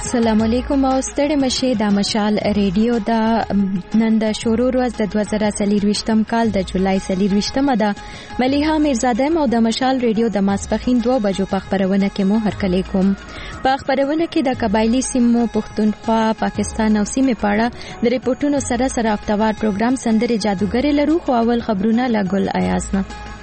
السلام علیکم او ستړي مشه د مشال ریډیو د نن د شروع ورځ د 2023م کال د جولای 23مه ده. ملیحه میرزاده او د مشال ریډیو د ماسپخین 2 بجو په خبرونه کې مو هرکلی کوم. په خبرونه کې د قبایلی سیمو پښتونخوا پاکستان او سیمه پاړه د ریپورتونو سره افتوار پروګرام سندره جادوګر لرو. خو اول خبرونه لا ګل ایازنه.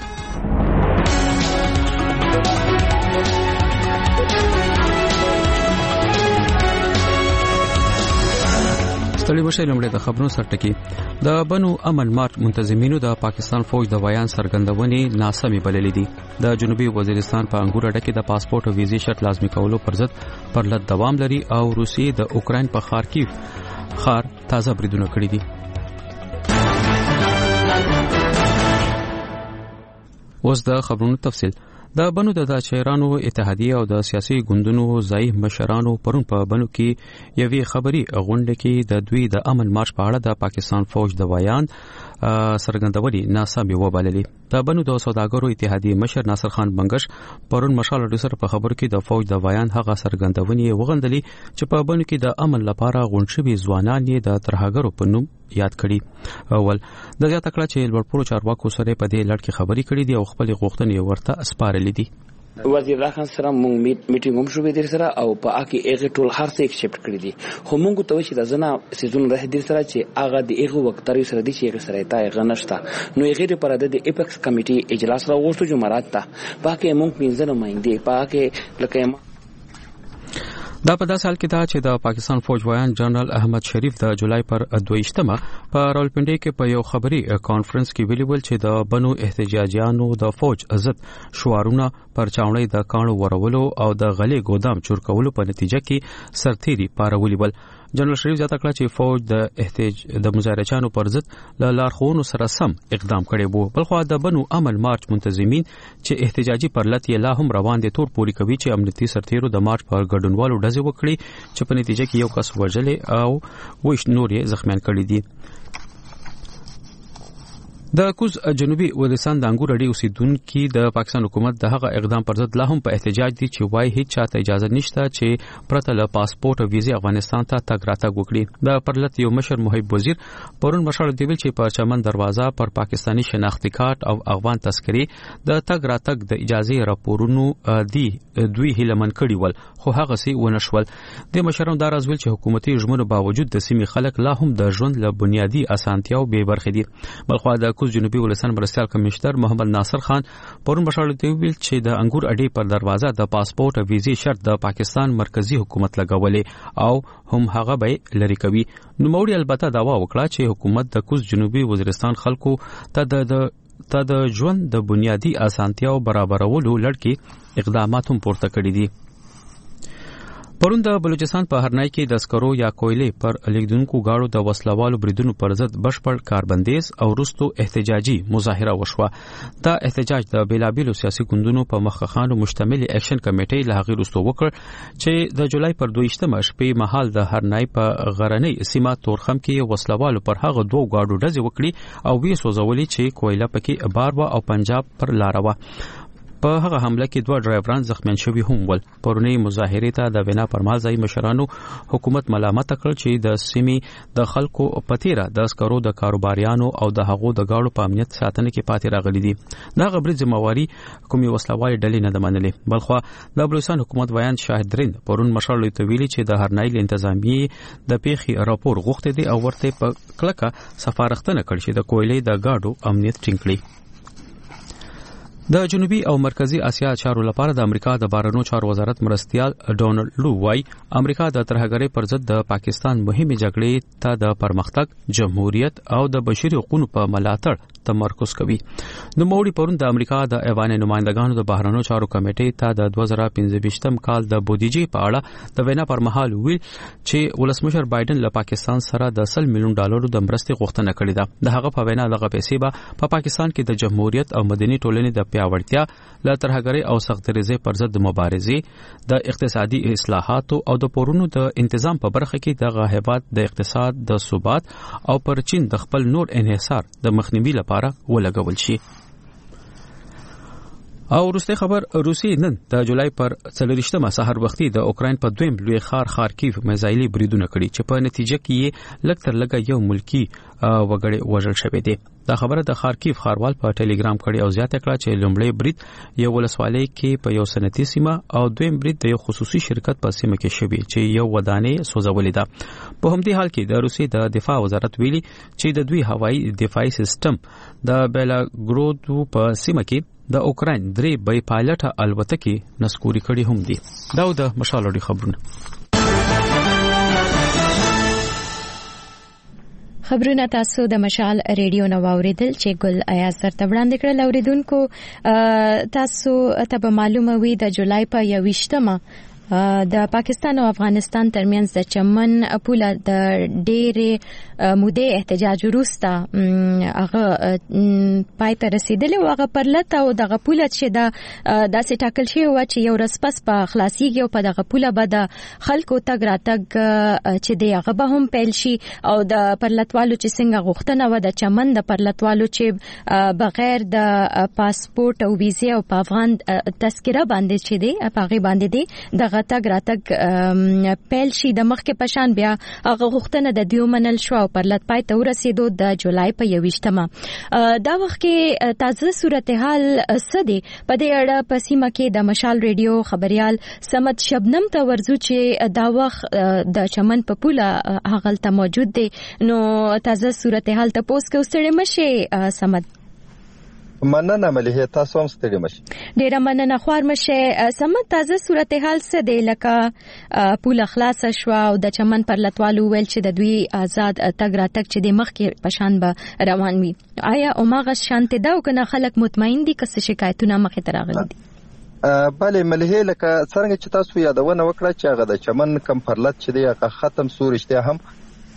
ستړي مشه لمړی د خبرونو سرټکی. د بنو امن مارچ منتظمینو د پاکستان فوج د ویان سرګندونې ناسمې بللې دي. د جنوبي وزیرستان په انګور اډه کې د پاسپورت او ویزې شرط لازمي کولو پر ضد پرلط دوام لري او روسیې د اوکراین په خارکیف خار تازه بریدونه کړي دي. اوس د خبرونو تفصیل. د بنو د چیرانو اتحادیه او د سیاسي ګوندونو ځای مشرانو پرون په بنو کې یوې خبري غونډه کې د دوی د امن مارچ په اړه د پاکستان فوج د ویان سرګندونې ناسمې وبللې. د بنو د سوداګرو اتحادیه مشر ناصر خان بنگش پرون مشال ډیسر په خبرو کې د فوج د ویان هغه سرګندونې وغندلې چې په بنو کې د امن لپاره غونډشوي ځوانان یې د ترهګرو په نوم یاد کړي. اول د زیاته کړه چې لوړپوړو چارواکو سره په دې لړ کې خبري کړې دي او خپل غوښتنې ورته سپارلې دي. وزیر الله خان سره مونږ میټینګ هم شوې در سره او په اکی هغه ټول هر څه ایکسپټ کړی دي. خو مونږ ته وشي د زنا سيزون راځي در سره چې هغه د هغه وخت تر سره دي چې هغه سره تا هغه نشته. نو هغه لپاره د ایپکس کمیټي اجلاس راوښتو جمعرات ته باقي مونږ پنځه نمائندې باقي لکه دا په داسې حال کې دا چې د پاکستان فوج ویان جنرال احمد شریف د جولای پر 22مه په راولپنډي کې په یو خبري کانفرنس کې ویلي ول چې د بنو احتجاجیانو د فوج عزت شوارونه پر چاونۍ د کانو ورولو او د غلې ګودام چور کولو په نتیجه کې سرتيري پارولي ول. جنرال شریف زیاته کړه چې فوج د مظاهرچیانو پر ضد له لارښوونو سره سم اقدام کړی وو. بلخو د بنو امن مارچ منتظمین چې احتجاجي پرلط یې لا هم روان دي تور پوری کوي چې امنیتي سرتیرو د مارچ پر ګډونوالو ډزې وکړي چې په نتیجه کې یو کس وژلې او وښ نور یې زخمیان کړي دي. د کوز جنوبي وزیرستان د انګور اډې اوسیدونکو د پاکستان حکومت د هغه اقدام پر ضد لا هم په احتجاج دي چې وايي هیڅ چاته اجازه نشته چې پرته له پاسپورت او ویزې افغانستان ته تګ راتګ وکړي. د پرلط یو مشر محب وزیر پرون مشال دی ویل چې په چمن دروازه پر پاکستانی شناختی کارت او افغان تذکرې د تګ راتګ د اجازه راپورونو دی دوی هیلمن کړي ول خو هغه سي ونشول. د مشرانو دا راز ویل چې حکومتي ژمنو باوجود د سیمې خلک لا هم د ژوند له بنیادی اسانتیاو بې برخې دي. بلخو د جنوبي ولسمشر مرستيال کمشنر محمد ناصر خان پرون مشال دی ویل چې د انګور اډې پر دروازه د پاسپورت او ویزې شرط د پاکستان مرکزی حکومت لګولې او هم هغه به لری کوي. نو موري البته داوا وکړه چې حکومت د کوز جنوبي وزیرستان خلکو ته د ژوند د بنیادی اسانتیاو برابرولو لړ کې اقدامات هم پورته کړی دي. پرون د بلوچستان په هرنای کې د اسکرو یا کویلې پر لیکدونکو گاړو د وسلوالو بریدونو پر ضد بشپړ کاربندیز او وروستو احتجاجي مظاهره وشوه. دا احتجاج د بیلابیلو سیاسي ګوندونو په مخخانو مشتمل اکشن کمیټې له هغې وروسته وکړ چې د جولای پر 22مه شپې مهال د هرنای په غرنۍ سیمه تورخم کې وسلوالو پر هغه دوه گاډو ډزې وکړي او وی سوځولې چې کویله پکې باروا او پنجاب پر لاروه. په هغه حمله کې 2 ډرایوران زخمیان شوي هم ول. پرونی مظاهره ته د وینا پرمال ځای مشرانو حکومت ملامت کړ چې د سیمې د خلکو پتیره د اسکرو د کاروباریانو او د هغو د گاړو په امنیت ساتنه کې پاتې راغلي دي. دا خبرې ذمہواری کومي وسلوالي ډلې نه منلې. بلخو د بلوچستان حکومت ویان شاهد درین پرون مشال ته ویلي چې د هرنایل انتظامی د پیخي راپور غوښته دي او ورته په کلکه سفارښتنه کړې چې د کویلې د گاډو امنیت ټینګ کړي. د جنوبي او مرکزی اسیا چارو لپاره د امریکا د بهرنیو چارو وزارت مرستيال ډونالد لو وايي امریکا د ترهګرۍ پر ضد د پاکستان مهمه جګړې ته د پرمختګ، جمهوریت او د بشري حقوقو په ملاتړ تمرکز کوي. نو موري پرون د امریکا د ایوان نمائندګانو د بهرنیو چارو کمیټې ته د 2015م کال د بودیجې په اړه د وینا پر مهال ویل چې ولسمشر بایدن له پاکستان سره د $100 میلیون د مرستې غوښتنه کړې ده. د هغه په وینا دغه پیسې به په پاکستان کې د جمهوریت او مدني ټولنې د پیاوړتیا، له ترهګرۍ او سختګریزۍ پر ضد مبارزې، د اقتصادي اصلاحاتو او د پورونو د تنظیم په برخه کې د هیواد د اقتصاد د ثبات او پر چین د خپل نور انحصار د مخنیوي لپاره ولګول شي. او وروستي خبر روسي نن د جولای پر 24مه سحر وختي د اوکرين په دویم لوی خارکیف میزایلي بریدونه کړي چې په نتیجه کې لږ تر لږه یو ملکی وګړي وژل شوی دی. دا خبره د خارکیف خاروال په ټلګرام کړي او زیاته کړه چې لومړی برید یو ولسوالۍ کې په یو صنعتي سیمه او دویم برید د یو خصوصي شرکت په سیمه کې شوی چې یو ودانۍ سوځولې ده. په همدې حال کې د روسي د دفاع وزارت ویلي چې د دوی هوایي دفاعي سیستم د بیلاګرود په سیمه کې د اوکرين 3 بای پایلټه الوتکې نسکوري کړي هم دي. دا د مشالوړي خبرونه. خبرونه تاسو د مشال ریډیو نو اوریدل چې ګل ایاز درته وړاندې کړل. اوریدونکو تاسو ته معلومه وي د جولای په 28مه د پاکستان او افغانستان ترمنځ د چمن پوله د ډېرې مودې احتجاج وروسته هغه پای ته رسیدلی او هغه پرلته او دغه پوله چې داسې ټاکل شوی و چې یو ورځ پس په خلاصیږي او په دغه پوله به د خلکو تګ راتګ چې دی هغه به هم پیل شي او د پرلتوالو چې څنګه غوښتنه و د چمن د پرلتوالو چې بغیر د پاسپورت او ویزې او په افغان تذکره باندې چې دی په هغې باندې دی د تګ راتګ پیل شي د مخکې پشان بیا هغه غوښتنه د دیو منل شو او پرلت پای ته ورسېدو د جولای په 28مه. دا وخت کې تازه صورتحال څه دی په دې اړه په سیمه کې د مشال ریډیو خبريال سمت شبنم ته ورزو چې دا وخت د چمن په پوله هغلته موجود دی. نو تازه صورتحال ته پوس کې وسړې مشه سمت. مننه مليحه تاسو هم ستړي مشه. ډیره مننه خوار مشه سمت. تازه صورتحال څه دی لکه پوله خلاص شو او د چمن پر لتوالو ویل چې د دوی آزاد تګ راتګ چې د مخکې پشان به روان وي. آیا اوماغه شانته دا او کنه خلک مطمئن دي که څه شکایتونه مخې ته راغلي دي؟ بله مليحه لکه څنګه چې تاسو یادونه وکړه چې هغه د چمن کم پرلت چې دی هغه ختم سورشته هم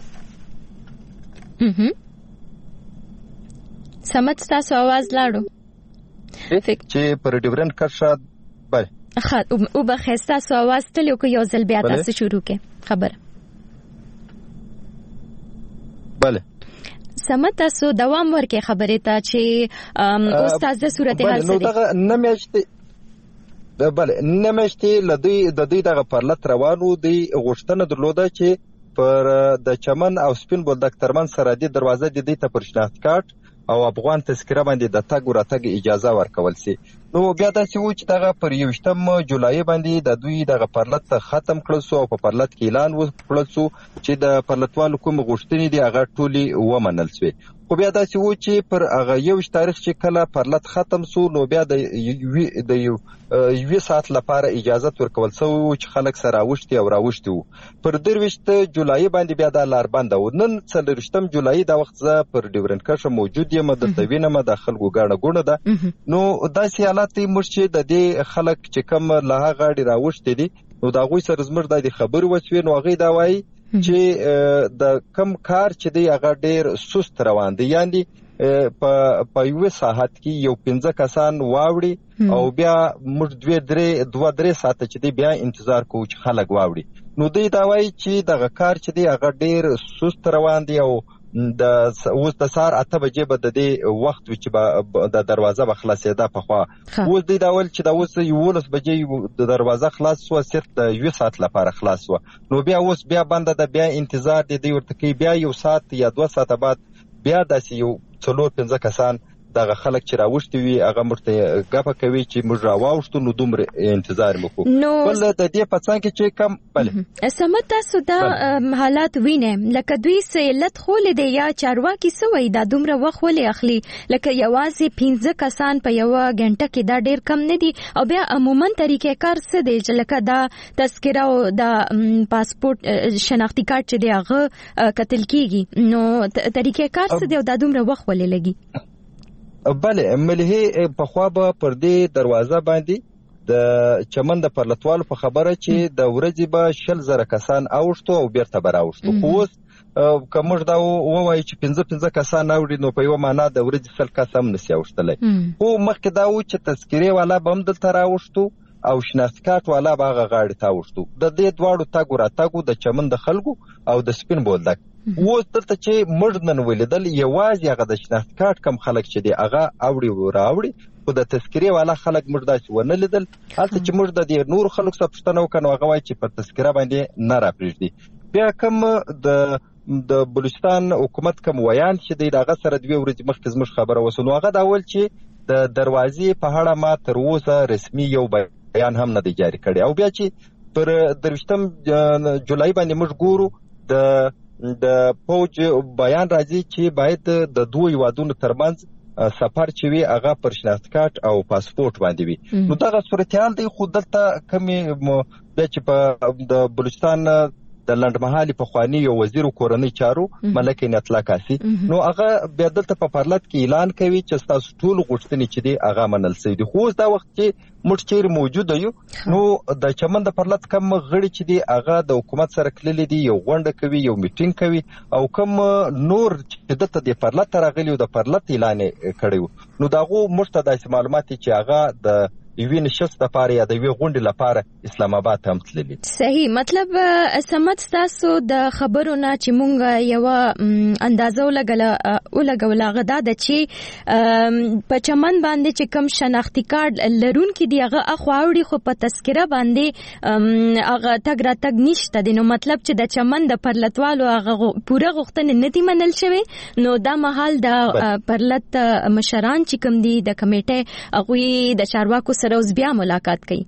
سمت تاسو आवाज لاړو چې پر ډیورنت کرشاد بله او بخښتا تاسو आवाज تل یو ځل بیا تاسو شروع کې خبر. بله سمت تاسو دوام ورکې خبرې ته چې استاد د صورتحال څه دی. نو نمیشته بله نمیشته لدی د دې دغه پرلت روانو دی غوښتنه درلوده چې پر د چمن او سپین بولدک ترمن سرحدي دروازه د دې ته پر شناخت کارت او افغان تذکره باندې د تګ وراتګ اجازه ورکول سي. نو بیا داسې و چې دغه پر 28 جولای باندې د دوی دغه پرلت ختم کړل سو او په پرلت کې اعلان وکړل سو چې د پرلتوالو کوم غوښتنې دي هغه ټولي ومنل سوې. خو بیا داسې و چې پر هغه 1 تاریخ چې کله پرلت ختم سو نو بیا د یو ساعت لپاره اجازه ورکول سو چې خلک سره راوښتي او راوښتي وو. پر 23 جولای باندې بیا د لار بند و. نن 23 جولای دا وخت زه پر ډیورنت کرښه موجود یم د توینه د خلکو ګاڼه ګونه ده. نو داسې حالت مرشي د دې خلک چې کوم له غاډي راوښتي دي نو دا غوي سره زمر د خبر وسوي نو هغه دا وایي چې د کم کار چې دی هغه ډیر سست روان دی. یعنی په یو ساعت کې یو 15 کسان واوړي او بیا موږ 2-3 ساعت چې دی بیا انتظار کوو چې خلک واوړي. نو دوی دا وایي چې دغه کار چې دی هغه ډیر سست روان دی او د اوس د سار 8 بجې به د دې وخت چې د دروازه به خلاصېده په خوا اوس د ډول چې د اوس 11 بجې د دروازه خلاص شو صرف د 1 ساعت لپاره خلاص شو. نو بیا اوس بیا بنده د بیا انتظار دی ورته کوي بیا 1 ساعت یا 2 ساعت بعد بیا داسې یو 4-5 کسان دغه خلک چې راوښتي وي هغه مرته غاپه کوي چې موږ راوښتو نو دومره انتظار وکړو. بل د دې په څنګه چې کم بله سمت تاسو دا حالات وینئ لکه دوی سیلت خول دی یا چارواکي سوی دا دومره وخت ولې اخلي لکه یوازې 15 کسان په یو غنټه کې دا ډیر کم نه دي او بیا عموما طریقې کار څه دی چې لکه دا تذکره او دا پاسپورت شناختی کارت چې دی هغه کتل کیږي نو طریقې کار څه دی او دا دومره وخت ولې لګي؟ بله مليحه په خوا به پر دې دروازه باندې د چمن د پرلتوالو په خبره چې د ورځې به 100,000 کسان اوښتو او بیرته به راوښتو. خو اوس کومر دا وایي چې 15 کسان اوړي نو په یو معنا د ورځې 100 کس هم نشي اوښتلی. خو مخکې دا و چې تذکرې والا به هم دلته راوښتو او شناخت کارت والا به هغه غاړې ته اوښتو. د دې دواړو تګ راتګو د چمن د خلکو او د سپین بولدک اوس دلته چې موږ نن ولیدل یوازې هغه د شناخت کارت کم خلک چې دی هغه اوړي راوړي خو د تذکرې والا خلک موږ داسې ونه لیدل. هلته چې موږ د دې نور خلکو څخه پوښتنه وکړو نو هغه وایي چې په تذکره باندې نه راپرېږدي. بیا کوم د بلوچستان حکومت کوم ویان چې دی د هغه سره 2 ورځې مخکې زموږ خبره وسو نو هغه دا ول چې د دروازې په اړه ما تر اوسه رسمي یو بیان هم نه دی جاری کړی. او بیا چې پر 23 جولای باندې موږ ګورو د فوج بیان راځي چې باید د 2 هیوادونو ترمنځ سفر چې وي هغه پر شناخت کارت او پاسپورت باندې وي. نو دغه صورتحال دی. خو دلته کمی چې په د بلوچستان د لنډمهالي پخواني یو وزیر کورنۍ چارو ملک عنایت الله کاسي نو هغه بیا دلته په پارلمان کې اعلان کوي چې تاسو ټول غوښتنې چې دی هغه منل شوی دي. خو دا وخت چې موږ چیرې موجود یو نو د چمن د پارلمان کم غړي چې دی هغه د حکومت سره کللی دي یو غونډه کوي یو میټینګ کوي او کوم نور چې دلته د پارلمان راغلی او د پارلمان اعلان کړی نو داغه موږ ته د معلومات چې هغه د یوه نشست لپاره یا د یوه غونډې لپاره اسلام آباد هم تللی. صحیح. مطلب سمت تاسو د خبرونه چې مونږ یو اندازه ولګول غدا د چې په چمن باندې چې کم شناختی کارت لرون کې دی هغه اخواوړي خو په تذکره باندې هغه تګ را تګ نشته دی. نو مطلب چې د چمن د پرلتوالو هغه پوره غوښتنه ندی منل شوی نو دا مهال د پرلت مشران چې کم دی د کمیټه هغه د چارواکو اوس بیا ملاقات کوي.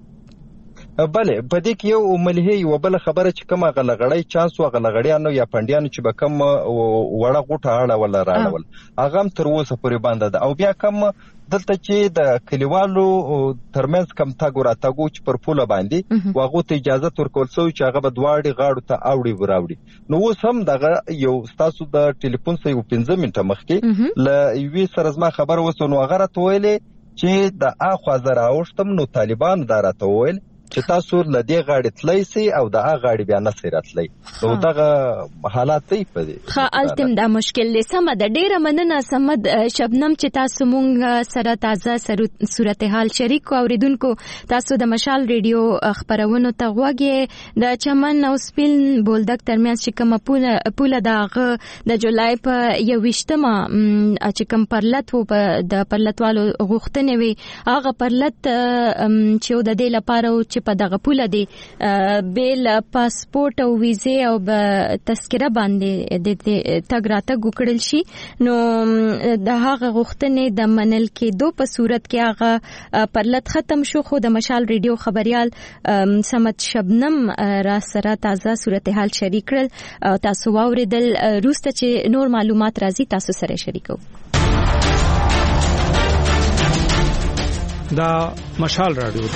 بله په دې کې یو ملهي یو بل خبره چې کومه غلغړی چانس او غلغړیانو یا پندیانو چې به کوم وړه غوټه اړه ولا راړول هغه هم تر اوسه پورې باندې ده. او بیا کوم دلته چې د کلیوالو ترمنځ کم تاګ راتګو چې پر پوله باندې واغو ته اجازه ورکول شو چې هغه بدواړي غاړو ته اوړي وراوړي. نو اوس هم دغه یو تاسو د ټلیفون سره 15 منټه مخکې ل یوې سره زما خبر وسو نو هغه راته ویلې چې د اخوا زرا اوشتم نو طالبان دارته ویل چې تاسو لدې غاړې تلای سي او د هغه غاړې بیا نه سیراتلای نو دغه حالات دی په دې ها التم دا مشکل دی. سم د ډیره مننه سمد شبنم چې تاسو مونږ سره تازه صورتحال شریک اوریدونکو تاسو د مشال ریډیو خبرونو ته غوږی د چمن او سپین بولدک ترمنځ چې کوم پوله دغه د جولای په 21مه چې کوم پرلت وو د پرلتوالو غوښتنې وي هغه پرلت چې د دې لپاره په دغه پوله دی بیل پاسپورت او ویزه او تذکره باندې د تګ راتګ وکړل شي نو د هغه غوښتنې د منل کېدو په صورت کې هغه پرلت ختم شو. خو د مشال ریډیو خبريال سمت شبنم را سره تازه صورتحال شریک کړل. تاسو واوریدل روسته چې نور معلومات راځي تاسو سره شریکو. دا مشال رادیو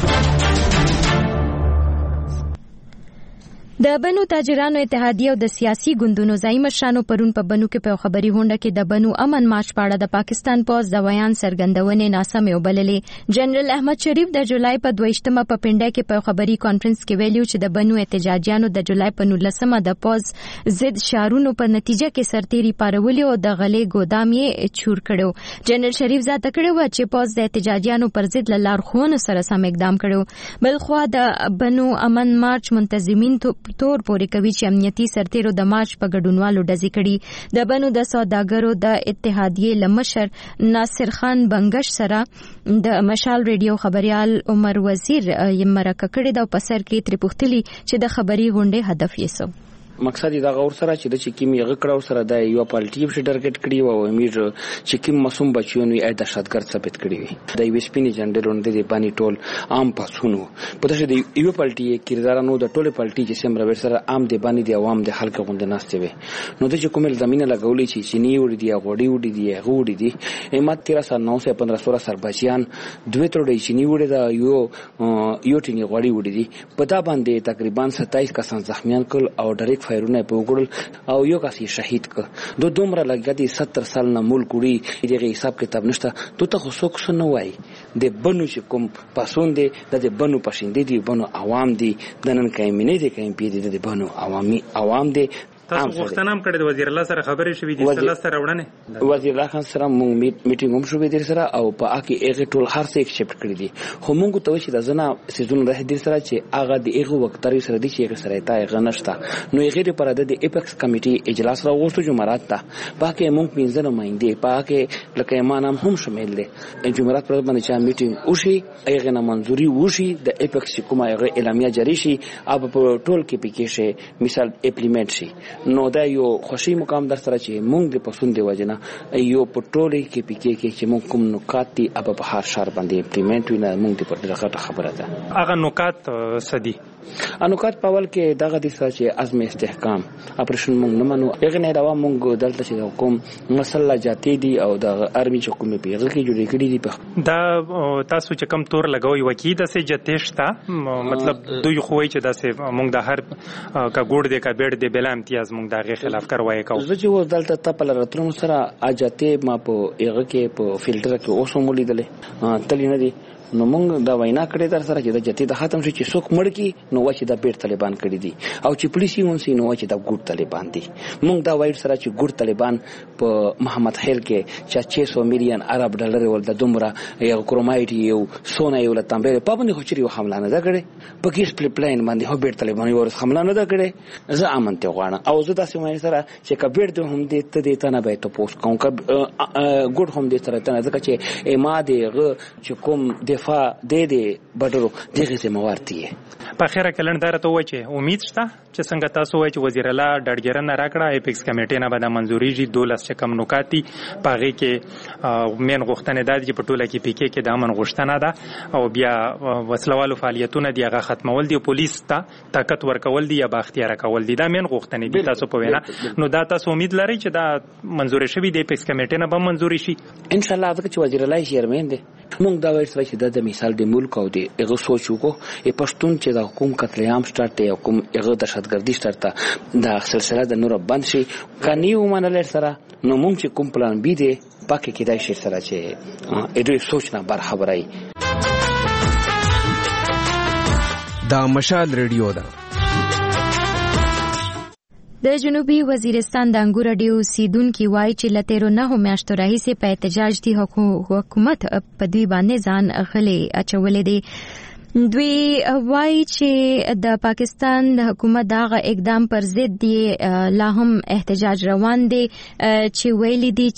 د بنو تاجرانو اتحادیه او د سیاسي ګوندونو ځای مشرانو پرون په بنو کې په خبري هونډه کې د بنو امن مارچ پاړه د پاکستان پوز د ویان سرګندونې ناسمه وبللې. جنرال احمد شریف د جولای په 22مه په پنډه کې په خبري کانفرنس کې ویلو چې د بنو احتجاجیانو د جولای په 19مه د پوز ضد شارونو په نتیجه کې سرتيري پارولې او د غلې ګودام یې چور کړو. جنرال شریف ذات کړو چې پوز د احتجاجیانو پر ضد لارښوونو سره سم اقدام کړو. بلخوا د بنو امن مارچ منتظمین تور پورې کوي چې امنیتي سرتیرو د مارچ په ګډونوالو ډزې کړي. د بنو د سوداګرو د اتحادیې لمشر ناصر خان بنگش سره د مشال ریډیو خبريال عمر وزیر یې مرکه کړې دا په سر کې تر پوښتلي چې د خبري غونډې هدف یې څه مقصد دا غور سره چې د چکیم یې غکړو سره د یو پالټي په ټارګټ کړی او امیر چکیم مسوم بچیونو یې د شادګر ثابت کړی وي د یو سپینې جنډرون د باندې ټول عام پاسونو په دغه د یو پالټي کردارانو د ټوله پالټي چې سم رابر سره عام د باندې د عوام د خلک غونډه ناشته وي نو د کومل زمينه لګولې چې چيني وړي دی غوړي وړي دی غوړي دی ایمات 1315 سربازیان دوه ترډي چيني وړي دا یو ټینګ غوړي وړي دی په دا باندې تقریبا 27 کسان زخمیان کول او ډایرکټ فایرونه په وګړل او یو کس شهید ک دومره لګیدي 70 سال نه ملک وړي دغه حساب کتاب نشته ته خو څوک نه وای د بنو چې کوم پاسون دي د بنو پښیندې دي بنو عوام دي د نن کایمنې دي کایم پی دي د بنو عوامي عوام دي تاسو غوښتنه هم کړې د وزیر الله سره خبرې شوې دي سره سره وړاندې وزیر الله خان سره مونږ میټینګ هم شوې دي سره او په اکی هغه ټول هر څه ایکسپټ کړی دي خو مونږ ته وشي د زنا سيزون راه دي سره چې هغه د هغه وخت تر سره دي چې هغه سره تا هغه نشته نو هغه لپاره د ایپکس کمیټي اجلاس راوستو جمعرات ته باقي مونږ پنځه نمائندې باقي لکه ایمان هم شامل دي جمعرات پر باندې چې میټینګ وشي هغه نه منځوري وشي د ایپکس کومه هغه اعلامیه جاری شي او په ټول کې پکې شي مثال امپلیمنٹ شي نو دا یو خوشي مقام در سره چې مونږ د پسند دی وجنه یو په ټول کې پکې کې چې مونږ کوم نکات دي اب په هر شهر باندې امپلیمنٹ وینه مونږ د په دغه خبره ده هغه نکات سدي انوکات پاول کې دغه د سره چې عزم استحکام اپریشن مونږ نه منو هغه نه دا مونږ دلته چې حکوم مسله جاتی دي او د ارمي حکومت په هغه کې جوړې کړې دي دا تاسو چې کم تور لګوي وکی د سه جتهشتا مطلب دوی خوې چې د سه مونږ د هر کا ګوډ دې کا بیډ دې بل امتیاز مونږ دغه خلاف کاروای کوو زه چې دلته تپل راتلو سره اجاته ما په هغه کې په فلټر کې اوسو مولیدلې تل نه دي نو مونږ دا وینا کړې در سره چې د جتی د ختم شي چې څوک مړ کی نو چې د بیت طالبان کړی دي او چې پولیسي ونسي نو چې د ګډ طالبان دي مونږ دا وایو سره چې ګډ طالبان په محمد خیل کې چې 600 میلیون عرب ډالر ول د دومره یو کرومایټ یو سونه یو لتمبه په باندې خو چری حمله نه ده کړې په کیس پلان باندې هو بیت طالبان یو حمله نه ده کړې زه امنته غواړم او زه تاسو مې سره چې کبیر ته هم دې ته دې ته نه به ته پوسټ کوم ګډ هم دې سره ته نه ځکه چې ما دې چې کوم دفاع دې بډرو دغه ذمہوارتي په خیره کلندار ته و چې امید شته چې څنګه تاسو وایي چې وزیر الله ډډګرن راکړه ایپکس کمیټې نه به د منځوري جی 12 چې کم نکاتی پاغي کې مین غوښتنه ده چې په ټوله کې پکې کې د امن غوښتنه ده او بیا وسلوالو فعالیتونه دی هغه ختمول دي پولیس ته طاقت ورکول دي یا با اختیار کول دي دا مین غوښتنه دي تاسو په وینا نو دا تاسو امید لرئ چې دا منځوري شوی د ایپکس کمیټې نه به منځوري شي ان شاء الله چې وزیر الله چیرمن دي مونږ دا وایو چې د مثال د ملک او د هغه سوچو کو پښتون چې د حکومت قتل عام سٹارټ یا کوم هغه دهشتګردي سٹارټ دا سلسله د نور بند شي کني ومنل سره نو مونږ چې کوم پلان بي دي پاکه کې دای شي سره چې اې سوچ نه بر خبرای دا مشال ریډیو ده د جنوبي وزیرستان د انګور ډیو سیدونکو وایي چې لته نه میاشتو راهیسې په احتجاج دي حکومت په دوی باندې ځان غلې اچولې دي دوی وایي چې د پاکستان د حکومت دغه اقدام پر ضد دی لا هم احتجاج روان دی چې ویلي دي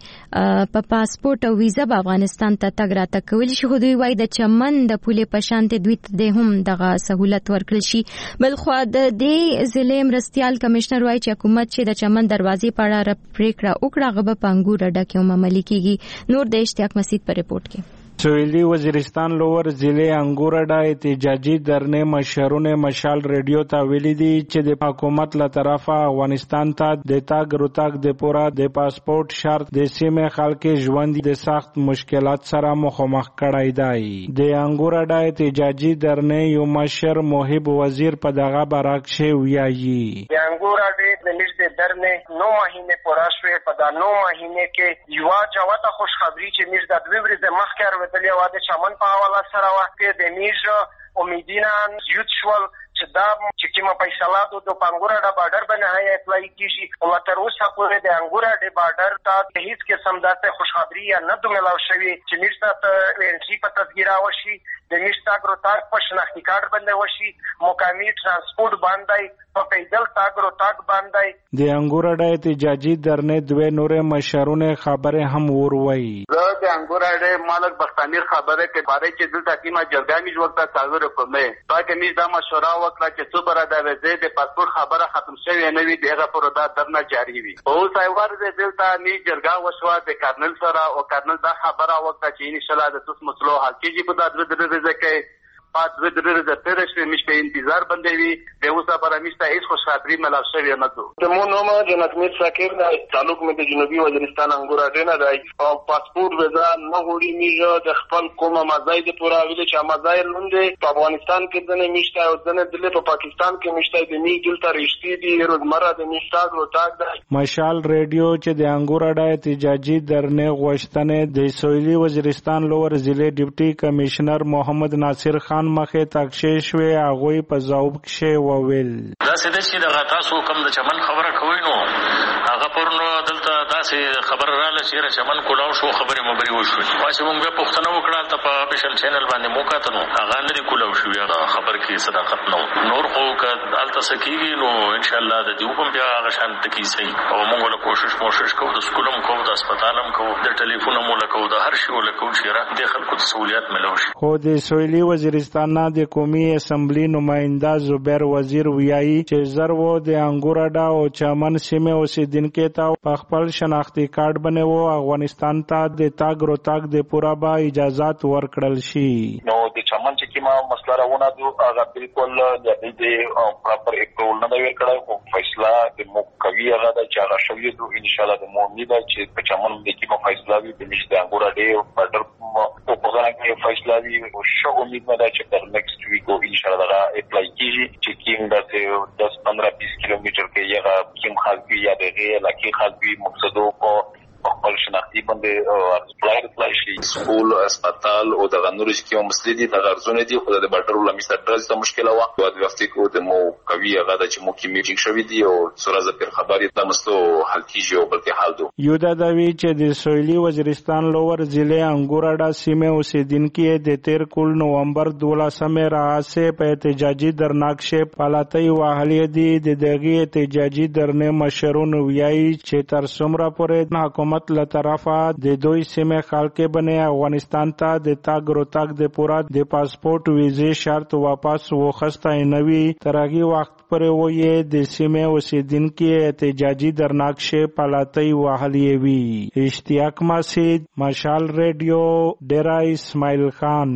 چې په پاسپورت او ویزا په افغانستان ته تګ راتګ کول شي خو دوی وایي د چمن د پولې په شان دوی ته هم دغه سہولت ورکړل شي بل خو د دې ضلع مرستيال کمشنر وایي چې حکومت چې د چمن دروازې په اړه پریکړه وکړه غو په انګور ډکه هم عملي کیږي نور د اشتیاق مسعود په ریپورت کې سویلی وزیرستان لور ضلع انګورډا احتجاجي درنه مشرونه مشال ریډیو ته ویلي دي چې د حکومت له طرفه افغانستان ته د تاګ روتاګ د پورا د پاسپورت شرط د سیمه خلک ژوند د سخت مشکلات سره مخامخ کړای دی د انګورډا احتجاجي درنه یو مشر محب وزیر په دغه براکشه ویایي د انګورډا د نږدې درنه 9 مهینه پورا شوه په دا 9 مهینه کې یو جوته خوشخبری چې موږ د دوی ورځې مخکې دلی واده چمن په حواله سره وخت د میژ امیدینا یوت شول چې دا چې کومه فیصله د پنګورډا بارډر باندې اپلای کیږي او تر اوسه پورې د انګورډا بارډر ته هیڅ قسم د خوشخبری یا نه دوملاو شوی چې نشته انټری په تذکره وشي د نشته ګروتاک په شناختی کارت باندې وشي مقامی ترانسپورت باندې په پیدل تاګ روتاک باندې د انګورډا احتجاجي درنه دوه نور مشرونه خبره هم وروي د انګورډا مالک بختامیر خبره کې باره چې دلته کیما جرګامي وخت تاغور کومه تاکه می دا مشوره وکړه چې څو بر د وزې د پاسپورت خبره ختم شوی نه وي دغه پرودا درنه جاری وي او سایوار دلته ني جرګا وشوه د کارنل سره او کارنل دا خبره وکړه چې ان شاء الله د تاسو مسلو حل کیږي په دغه ځکه پات و درې د ترشته مشته انتظار بندوي د اوسه پر مشته هیڅ خوشخبری ملاو شوی نه دو د مو نوم جناب میر شاکر د تعلق مې د جنوبي وزیرستان انګورډا نه دی او پاسپورت ویزا نه وړي میږي د خپل کومه مزاید پورا ویل چې مزاید لوندې په افغانستان کې د نمیشته او د دله په پاکستان کې مشته د می دلته رښتې دي روزمره د میشتاګ روتاګ دی مشال ریډیو چې د انګورډا احتجاجي درنه غوښتنه د سویلی وزیرستان لور ضلع ډیپټي کمشنر محمد ناصر خان پاکستان مخې تکشې شوې هغوی په ځواب کې وویل دا څه چې دغه تاسو کوم د چمن خبره کوئ نو هغه پرنو دلته داسې خبر رااله چې چمن کولاو شو خبرې مبري وشو چې موږ به پښتنه وکړه ته په سپیشل چینل باندې موکاته نو هغه لري کولاو شو یا خبر کې صداقت نو نور خو کالته سکیږي نو ان شاء الله د دې په بیا هغه شانت کې صحیح او موږ له کوشش کوو د سکولم کوو د هسپتالم کوو د ټلیفون مو له کوو د هر شی له کوو چې را د خلکو سہولیت ملو شي خو د سویلي وزیرستان نه د قومي اسمبلی نماینده زبیر وزیر ویایي چې زرو د انګورډا او چمن سیمه اوسیدونکو ته په خپل شناختی کارت باندې وو افغانستان ته د تاګ روتاګ د پورا با اجازهات ورکړل شي نو د چمن چې کیما مسله راونه دو هغه بالکل د دې پراپر اپروول نه دی کړی او فیصله د موکوي هغه د چا شوی دو ان شاء الله د مؤمنه چې په چمن د کیما فیصله وي د نشته انګورډا ډې بارډر په پوغان کې فیصله وي او شو امید نه ده چې تر نیکسټ ویک او ان شاء الله اپلای کیږي چې کیم د 10-15-20 کیلومتر کې یغه کیم خاصي یا دغه لکه خاصي مقصدو کو خپل شناختی باندې اپلای شي سکول هسپتال او د غنور کې مسلې دي د غرضونه دي خو د بارډر لمسته درز ته مشکله و او د وخت کې د مو کوي هغه د چې مو کې میټینګ شوی دی او سورازه پر خبري د مسلو حل کیږي او بلکې حل دو یو د دوی چې د سویلي وزیرستان لوور ضلع انګورډا سیمه اوسیدونکو د 13 نومبر 12 راځه په احتجاجي درناکشه پالاتي واهلي دي د دغه احتجاجي درنه مشرون ویایي چې تر څومره پورې حکومت له طرفه د دوی سیمه خلک باندې افغانستان ته د تاګ روتاګ د پورا د پاسپورت ویزه شرط واپس وخسته نوي ترغي وخت پر وې د سیمه اوسیدونکو احتجاجي درناکشه پالاتي واهلي وی اشتیاق مسجد مشال ریډیو ډیرا اسماعیل خان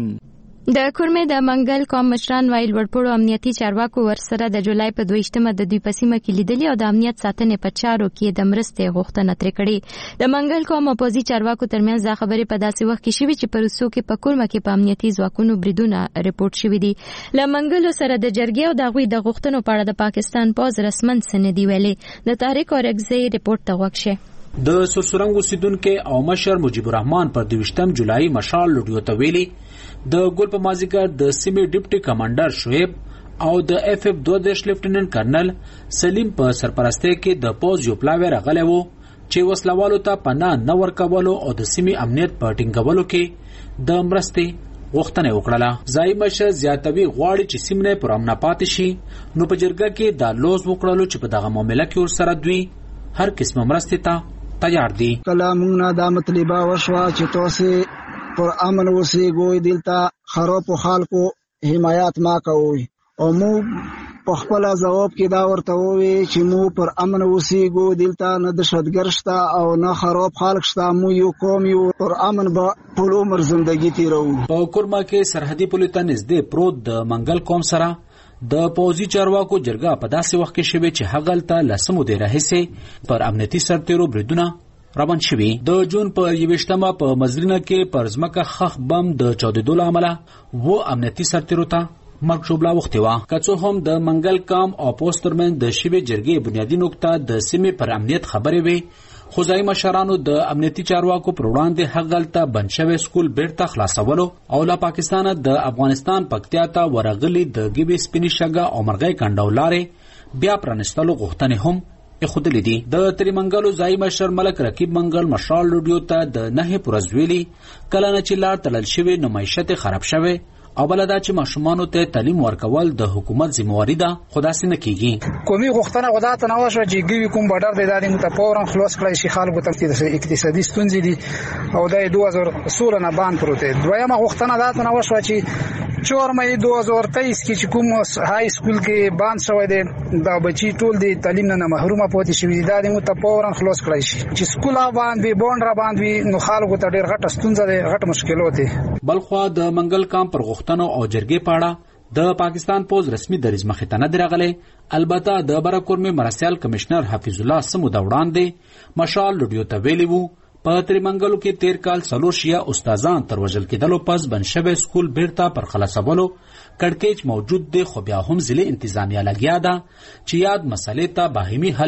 د کورمې د منګل قوم مشران ویل ورپړو امنیتي چارواکو ورسره د جولای په 22مه د دوی پسیمه کې لیدلې او د امنیت ساتنې په چارو کې د مرستې غوښتنه ترې کړې د منګل قوم اپوزي چارواکو ترمنځ دا خبرې په داسې وخت کې شوې چې په روسو کې په کورمه کې په امنیتي ځواکونو بریدونه ریپورت شوي دي له منګلو سره د جرګې او د غوي د غوښتنو په اړه د پاکستان پوز رسمن سندې ویلې د تاریخ اورګزي ریپورت ته وښه د سرسرنګ اوسیدونکو او مشر مجيب الرحمن پر 22 جولای مشال لډیو ته ویلي د ګل په مازیګر د سیمې ډیپټي کمانډر شعیب او د اف اف 2 لیفټیننټ کرنل سلیم په سرپرستی کې د پوز یو پلاوی راغلی وو چې وسلوالو ته پناه نه ورکولو او د سیمې امنیت په ټینګولو کې د مرستې غوښتنه وکړه ځای مشر زیاتوي غواړي چې سیمه پر امن پاتې شي نو په جرګه کې د لوز وکړلو چې په دغه معاملې کې ورسره دوی هر قسم مرستې ته تیار دي کلامونه د مطلبه وشوا چې توسه پر امن وسیږي دلته خراب خلکو حمایت ما کوي او مو په خپل ځواب کې دا ورته وی چې مو پر امن وسیږي دلته نه د شتګرشتا او نه خراب خلک شته مو یو قوم یو پر امن به ټول عمر ژوندۍ تیرو په کورما کې سرحدي پولیسو نږدې پروت د منګل قوم سره د پوزي چارواکو جرګه په داسې وخت کې شوه چې هغه ته لسمو دی راهسه پر امنیتي سرتیرو بریدونه روان شوی د جون په 28مه په مزرینه کې پر ځمکه خخ بم د چاودېدو له امله و امنیتي سرتیرو ته مرګ شوبلا وختي وا کڅو هم د منګل کام او پوسټرمن د شوی جرګې بنیادی نقطه د سیمې پر امنیت خبرې وي خوځای مشرانو د امنیتي چارواکو پر وړاندې هغلته بنشوي سکول بیرته خلاصولو او له پاکستان د افغانستان پکتیا ته ورغلي د ګيبي سپینی شګه او مرغۍ کندولارې بیا پرانستلو غوښتنې هم خودلی دي د تریمنګلو ځای مشر ملک رقیب منګل مشال لوډیو ته د نه پرزویلی کله نه چې لار تلل شوی نمایشت خراب شوی او بلدا چې ماشومانو ته تعلیم ورکول د حکومت ذمہواری ده خداسي نه کیږي قومي غوښتنه غدا ته نو شو چې ګوي کوم بډر د دادي متفورن خلاص کړی شي خلکو ته د اقتصادي ستونزې دي او د 2016 نه باندې پروت دویمه غوښتنه دا ته نو شو چې 4 مې 2023 کې چې کوم های سکول کې باندې شوی دی دا بچی ټول دی تعلیم نه محرومه پاتې شوی دي د متفورن خلاص کړی شي چې سکول باندې بوند را باندې نو خلکو ته ډېر غټه ستونزه ده غټه مشکلات دي بلخو د منګل کام پر غوښتنو او جرګې پاړه د پاکستان پوز رسمي دریځ مخې ته نه درغله البته د برکورمي مرسیال کمشنر حفیظ الله سمو د وړاندې مشال لډیو ته ویلی وو په تریمنګلو کې 13 کال څلور شیا استادان تر وژل کېدلو پس بنشوي سکول بیرته پر خلاصولو کړکېچ موجود دی خو بیا هم ضلع انتظامیه لګیا ده چې یاد مسلې ته باهمي حل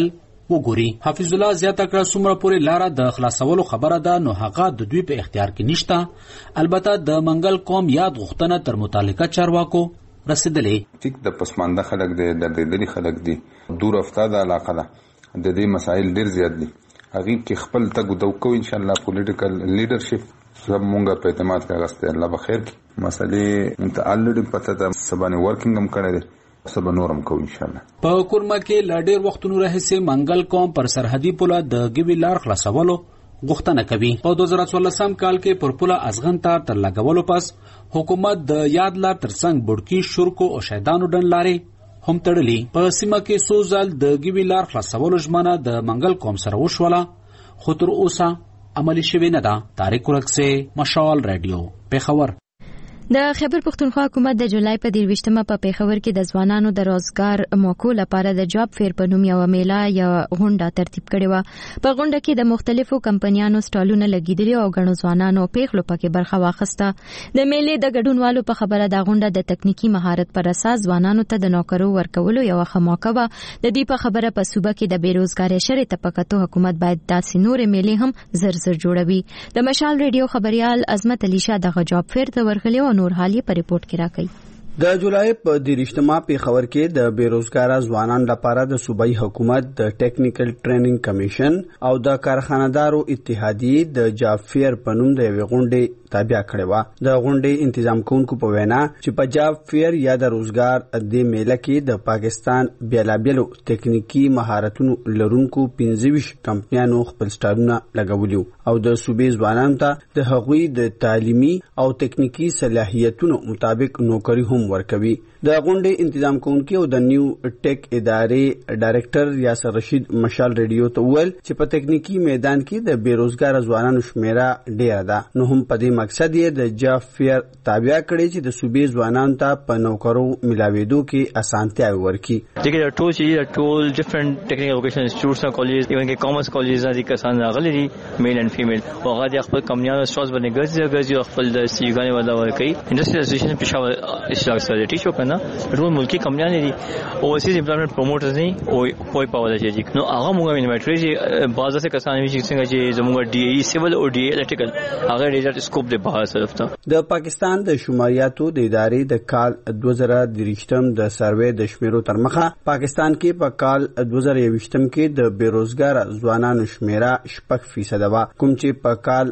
وګوري. حفیظ الله زیاته کړه څومره پورې لاره د خلاصولو خبره ده نو هغه د دوی په اختیار کې نشته. البته د منګل قوم یاد غوښتنه تر متعلقه چارواکو رسیدلې. ټیک د پسمانده خلک دي، د دې خلک دي، دور افتاده علاقه ده، د دې مسائل ډیر زیات دي. هغه کې خپل تګ دوکو ان شاء الله پولیټیکل لیډرشپ سب مونږه په اعتماد کې غسته. الله بخیر کی مسئله انت الریډي پته ده سبانه ورکینګ هم کړی دی، سبا نورم کو ان شاء الله. په کورما کې لډیر وختونو راهسه منګل قوم پر سرحدي پوله د ګوي لار خلاصولو غوښتنه کوي. په 2014 کال کې پر پوله ازغن تار تر لګولو پس حکومت د یاد لار ترڅنګ بډکی شورکو او شهیدانو ډن لارې هم تړلې. په سیمه کې څو ځل د ګوي لار خلاصولو ژمنه د منګل قوم سره وشوله خو تر اوسه عملی شوی نه ده. طارق ورکسه، مشال رادیو، پیښور. د خیبر پختونخوا حکومت د جولای په 23مه په پیښور کې د ځوانانو د روزګار موقعو لپاره د جاب فیر په نوم یو میله یا غونډه ترتیب کړې و. په غونډه کې د مختلفو کمپنیانو سټالونه لګیدلي او غنو ځوانانو پیغلو پکې برخه واخیسته. د میلې د ګډونوالو په خبره د غونډه د تکنیکی مهارت پر اساس ځوانانو ته د نوکرو ورکولو یو خماکه و. د دې په خبره په صوبه کې د بیروزګاری شرې طبقاتو حکومت باید داسې نور میلې هم زر جوړوي. د مشال ریډیو خبريال عظمت علی شاه د جاب فیر ته ورغلی او نور حالي په ریپورت کې راکړي. د جولای په 23مه پیښور کې د بیروزګار ځوانانو لپاره د صوبایي حکومت د ټیکنیکل ټریننګ کمیشن او د کارخانه‌دارو اتحادیې د جاب فیر په نوم د غونډې تابع کړې و. د غونډې تنظیم کوونکو په وینا چې په جاب فیر یا د روزګار د میله کې د پاکستان بیلابیلو ټیکنیکی مهارتونو لرونکو 25 کمپنیانو خپل سټالونه لګولي او د صوبې ځوانانو ته د هغوی د تعلیمي او ټیکنیکی صلاحیتونو مطابق نوکری هم ورکوي. د غونډې تنظیم کوونکي او د نیو ټیک ادارې ډایریکټر یاسر رشید مشال ریډیو ته وویل چې په ټیکنیکی میدان کې د بیروزګار ځوانانو شمیره ډیره ده نو هم په دې مقصد یې د جاب فیر تابع کړی چې د صوبې ځوانانو ته په نوکرو ملاوېدو کې اسانتیا ورکړي. دغه ټول ډیفرنٹ ټیکنیکل ایجوکیشن انسټیټیوټس او کالج ایون کې کامرس کالجز دي کسان راغلي دي میل اینڈ فیمیل او هغه خپل کمپنیانو سټالز باندې ګرځي خپل د سیګانې ودا ورکړي. انډستریال اسوسییشن پېښور اسلام سوسایټي شو کنه ټول ملکی کمپنیانې دي اوورسیز امپلایمنٹ پروموټرز نه او کوئی پاول شي نو هغه موږ انوایټری چې بعضه څه کسان چې څنګه چې زموږ ډي ای سیول او ډي ای الکټریکل هغه ډیټا سکوپ دی بهر طرف ته. د پاکستان د شماریاتو د ادارې د کال 2023 د سروې د شمیرو تر مخه پاکستان کې په کال 2023 کې د بیروزګار ځوانانو شمیره 6% و کوم چې په کال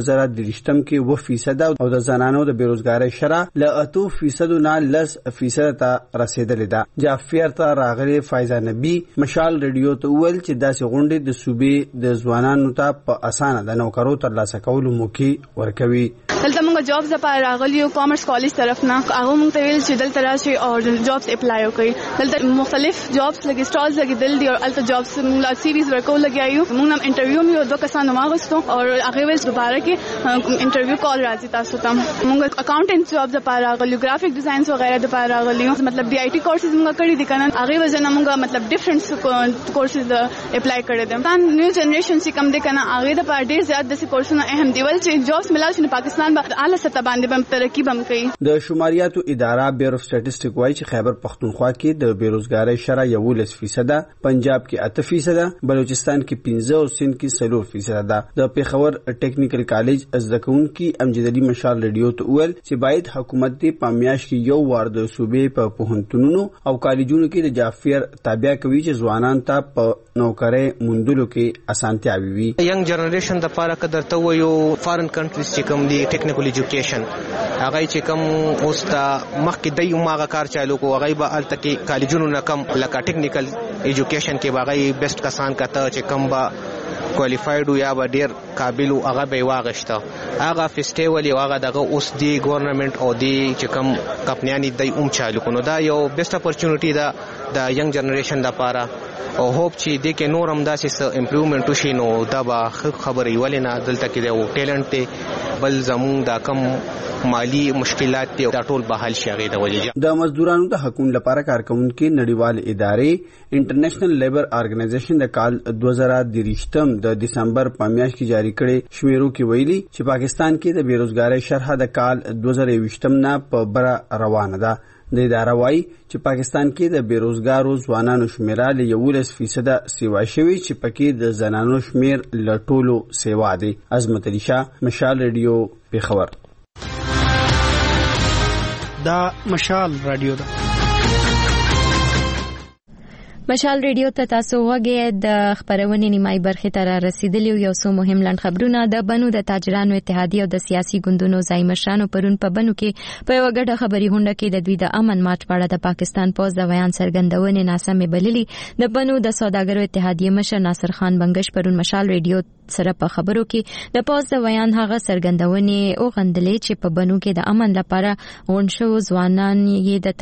2023 کې 2% او د زنانو د بیروزګاری شرح له 8% نه 10% ته رسیدلې ده. جعفر ته راغلي فایزه نبی مشال ریډیو ته ویل چې داسې غونډې د صوبې د ځوانانو ته په اسانه د نوکرو ترلاسه کولو موقع ورکوي. دلته موږ جابز لپاره راغلي یو کامرس کالج طرف نه هغه موږ ته ویل چې دلته راشي او جابز اپلای وکړي. دلته مختلف جابز لګي سټالز لګي دل دي او الته جابز موږ سیریز ورکول لګیایو. موږ نم انټرویو مې دوه کسانو واغستو او هغه ویل دوباره کې انټرویو کال راځي تاسو ته. موږ اکاونټنټ جابز لپاره راغلي ګرافیک ډیزاینز وغیرہ لپاره راغلي مطلب ډي آی ټي کورسز موږ کړی دي کنه هغه وجنه موږ مطلب ډیفرنٹ کورسز اپلای کړی دي. دا نیو جنریشن چې کم دي کنه هغه د پاره ډیر زیات د کورسونو اهم دی ول چې جابز ملال شي پاکستان به اعلی سطح باندې بم ترقی بم کوي. د شماریاتو اداره بیورو سټټیسټیک وایي چې خیبر پختونخوا کې د بیروزګاری شرح 11%، پنجاب کې 8%، بلوچستان کې 15% او سند کې 4% ده. د پیښور ټیکنیکل کالج زدهکوونکي امجد علي مشال ریډیو ته ویل چې باید حکومت دې په میاشت کې یو وار د صوبې په پوهنتونونو او کالجونو کې د جافیر تابع کوي چې ځوانان ته په نوکرۍ موندلو کې اسانتیا وي. ینګ جنریشن د لپاره قدرته وایو فارن کنټریز چې کوم دي ټیکنیکل ایجوکیشن هغه چې کوم اوس ته مخکې د یو ماغه کار چالو کو هغه به الته کې کالجونو نه کم لکه ټیکنیکل ایجوکیشن کې باغی بیسټ کسان کته چې کوم با کوالیفاید یا به ډیر قابل او هغه به واغشته هغه فیسټیوال یو هغه دغه اوس دی ګورنمنت او دی چې کوم کمپنیانی د چالو کو نو دا یو بیسټ اپورچونټی دا د ینګ جنریشن لپاره او هوپ چې د کې نور هم داسې امپروومنت وشي نو دا به خبرې ولې نه دلته کې د ټیلنټ ته بل زمون دا کم مالی مشکلات دی دا ټول به حل شي. غي د ولې د مزدورانو د حقوقو لپاره کارکونکو نړیوال ادارې انټرنیشنل لیبر ارګنایزیشن د کال 2023 د دسمبر په میاشت کې جاری کړي شمیرو کې ویلي چې پاکستان کې د بیروزګاری شرح د کال 2023 نه په بره روانه ده. د اداره وايي چې پاکستان کې د بیروزګارو ځوانانو شمیره له 11% سیوا شوی چې پکې د زنانو شمیر له ټولو سیوا دی. عظمت علي شاه، مشال ریډیو، پیښور. دا مشال رادیو ده. مشال ریډیو ته تاسو وګورئ. د خبرونې نیمای برخه ته را رسیدلی یو څو مهم لنډ خبرونه. د بنو د تاجرانو اتحادیه او د سیاسي ګوندونو ځای مشرانو پرون په بنو کې په یو غټه خبري هونډه کې د دوی د امن مارچ په اړه د پاکستان پوز د بیان څرګندونې ناسمه بللي. د بنو د سوداګرو اتحادیه مشر ناصر خان بنگش پرون مشال ریډیو سره په خبرو کې د پوز د بیان هغه څرګندونې او غندلې چې په بنو کې د امن لپاره غونډو ځوانان یې د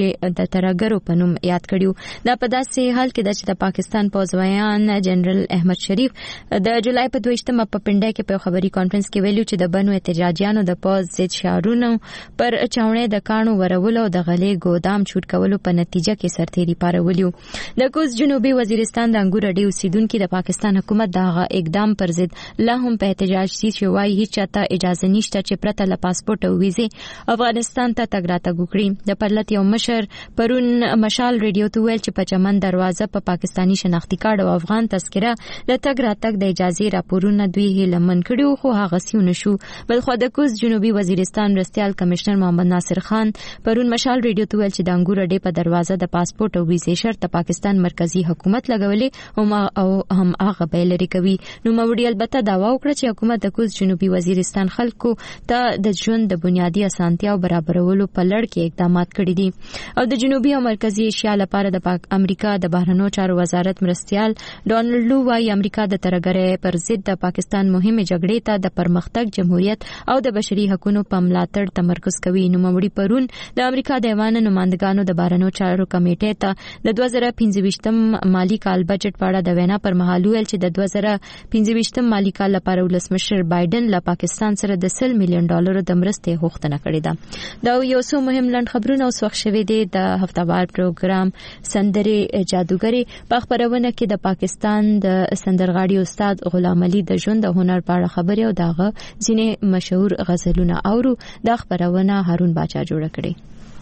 ترګرو په نوم یاد کړیو. دا په داسې حال کې چې د پاکستان پوز بیان جنرال احمد شریف د جولای په 22مه په پنډه کې په خبري کانفرنس کې ویلو چې د بنو احتجاجیانو د پوز ضد شعارونو پر چاونې د کانو ورولو د غلې ګودام چوټ کولو په نتیجه کې سرتېري پارولیو. د کوز جنوبي وزیرستان د انګور اډې اوسیدونکو د پاکستان حکومت دغه اقدام پر ضد لا هم په احتجاج دي چې وايي هیڅ چاته اجازه نشته چې پرته له پاسپورت او ویزې افغانستان ته تګ راتګ وکړي. د پرلط یو مشر پرون مشال ریډیو ته ویل چې په چمن دروازه په پاکستانی شناختی کارت او افغان تذکره د تګ راتګ د اجازه راپورونه دوی هلمن کړیو خو هغه سیونه شو. بلخو د کوز جنوبي وزیرستان مرستيال کمشنر محمد ناصر خان پرون مشال ریډیو ته ویل چې د انګور اډې په دروازه د پاسپورت او ویزې شرط پاکستان مرکزی حکومت لګولې او هم هغه به لري کوي. نو موړي البته داوا وکړه چې حکومت د کوز جنوبي وزیرستان خلکو ته د ژوند د بنیادی اسانتیاو برابرولو په لړ کې اقدامات کړي دي. او د جنوبي او مرکزی ایشیا لپاره د امریکا د بهرنیو چارو وزارت مرستيال ډونالډ لو وايي امریکا د ترګرې پر ضد د پاکستان مهمه جګړې ته د پرمختګ جمهوریت او د بشري حقوقو په ملاتړ تمرکز کوي. نو موړي پرون د امریکا د ایوان نمائندګانو د بهرنیو چارو کمیټې ته د 2025م مالی کال بجټ په اړه د وینا پر مهال ویل چې د 2025م مالی کال لپاره ولسمشر بایدن له پاکستان سره د $100 میلیون د مرستې غوښتنه کړې ده. دا یو څو مهم لنډ خبرونه اوس وخت شوي دي. د هفتهوار پروګرام سندرې جادوګري په خبرونه کې د پاکستان د سندرغاړي استاد غلام علي د ژوند او هنر په اړه خبرې او داغه ځینې مشهور غزلونه اورو. د خبرونه هارون باچا جوړ کړي.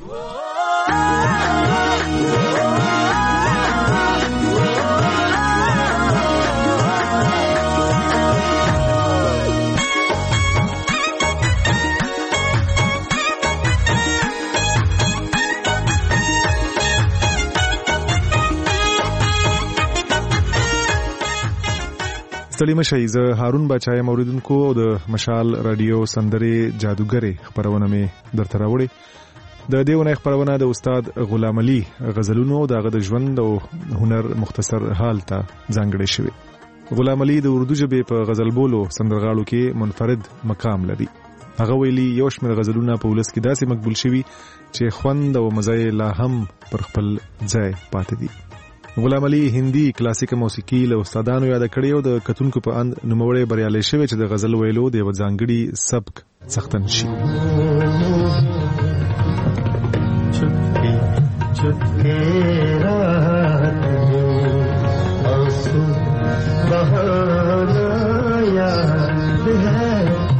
ستړي مشئ. زه هارون بچای موریدونکو د مشال رادیو سندرې جادوګري خبرونه می درته راوړي. د دیونه خبرونه د استاد غلام علي غزلونو دغه د ژوند او هنر مختصر حال ته ځانګړی شوی. غلام علي د اردو ژبې په غزل بولو سندرغاړو کې منفرد مقام لري. هغه ویلي یو شمېر غزلونه په ولس کې داسې مقبول شوي چې خوند او مزه لا هم پر خپل ځای پاتې دي. غلام علي هندي کلاسیک موسیقي له استادانو یاد کړی او د کتونکو په اند نوموړی بریالی شوی چې د غزل ویلو د یو ځانګړي سبک څښتن شي. چپکے چپکے رات آنسو بہانا یاد ہے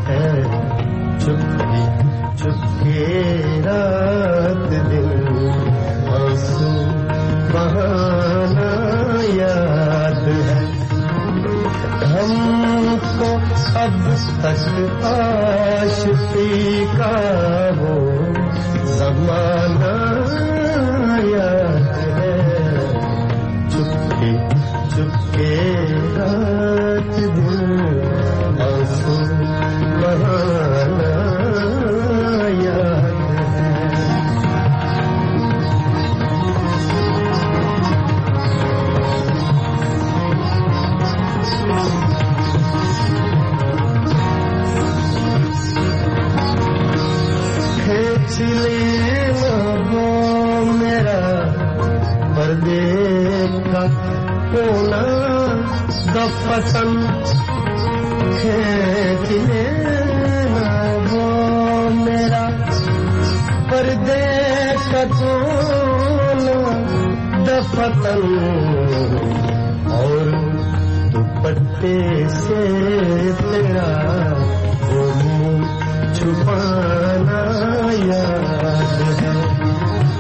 چپکے چپکے رات دل آنسو بہانا یاد ہے ہم کو اب تک عاشقی کا وہ زمانہ یاد ہے چپکے چپکے رات دل آنسو بہانا یاد لینا وہ میرا پردے کا کونا دفتن کھینچ لینا وہ میرا پردے کا کونا دفتن اور دوپٹے سے تیرا وہ منہ چھپانا یاد ہے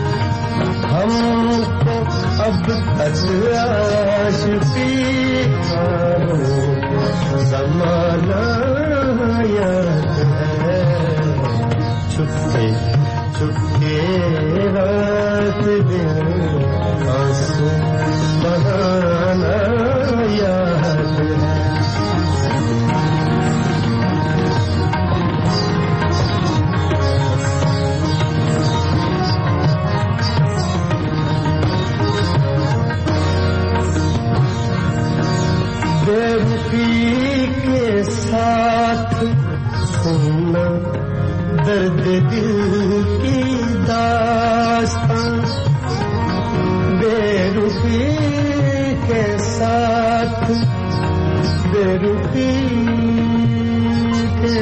याद है छुपके छुपके रात दिन आंसू बहाना याद है बेरुखी के साथ सुनना दर्द दिल की दास्तां बेरुखी के साथ बेरुखी के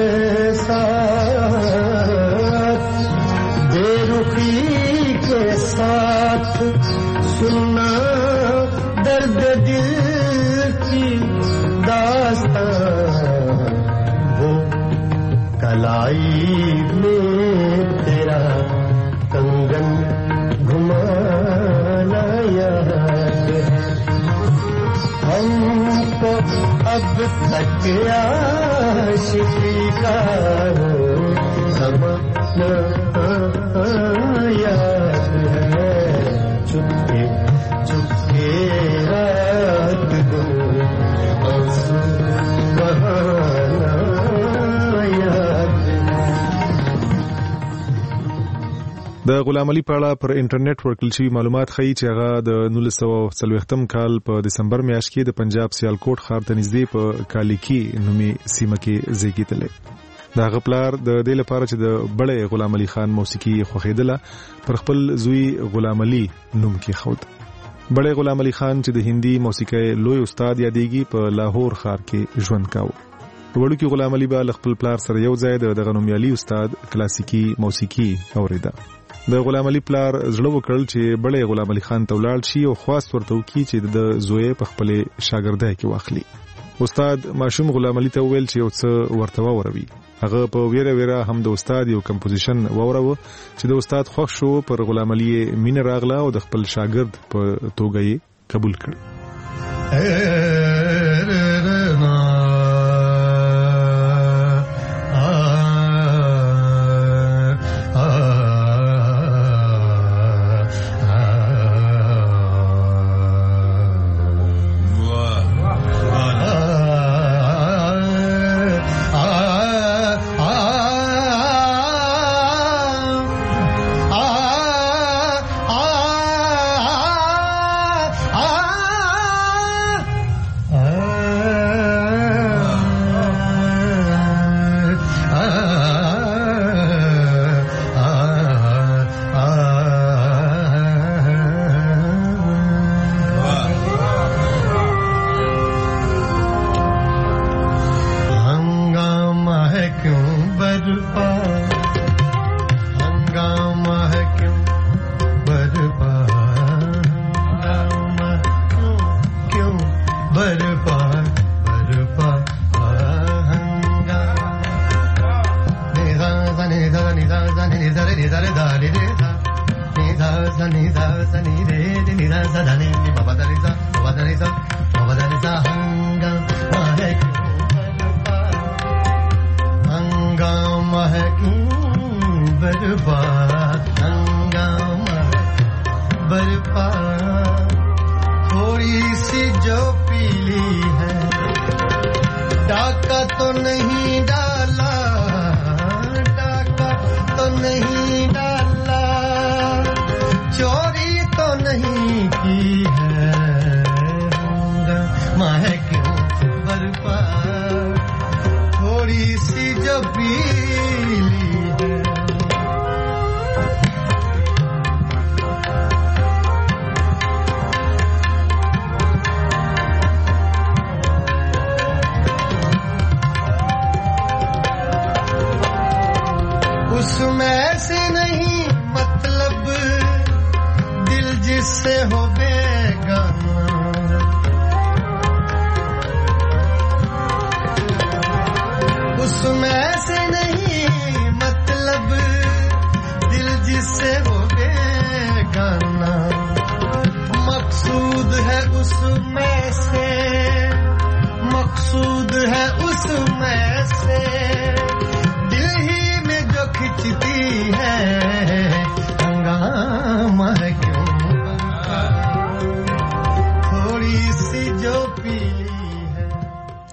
साथ बेरुखी के साथ सुनना दर्द दिल की दास्तां वो कलाई में तेरा कंगन घुमाना याद है हमको अब तक आशिकी का ज़माना याद है चुपके चुपके रात को आंसू बहाना याद د غلام علي په اړه پر انټرنیټ ورکړل شوي معلومات ښیي چې هغه د 1940م کال په دسمبر میاشت کې د پنجاب سیالکوټ ښار ته نږدې په کالیکی نومي سیمه کې زیږېدلی. د هغه پلار د دې لپاره چې د بړی غلام علي خان موسیقي خوښېدله پر خپل زوی غلام علي نوم کېښود. بړی غلام علي خان چې د هندي موسیقۍ لوی استاد یادېږي په لاهور ښار کې ژوند کاوه. وړوکی غلام علي به له خپل پلار سره یو ځای د دغه نومیالي استاد کلاسیکي موسیقي اورېده. د غلام علي پلار زړه وکړل چې بړی غلام علي خان ته ولاړ شي او خواست ورته وکړي چې د زوی په خپلې شاګردۍ کې واخلي. استاد ماشوم غلام علي ته وویل چې یو څه ورته واوروي. هغه په ویره ویره هم د استاد یو کمپوزیشن واوروه چې د استاد خوښ شو. پر غلام علي مینه راغله او د خپل شاګرد په توګه یې قبول کړ. उसमें से नहीं मतलब दिल जिससे हो बेगाना उसमें से नहीं मतलब दिल जिससे हो बेगाना मकसूद है उसमें से मकसूद है उसमें से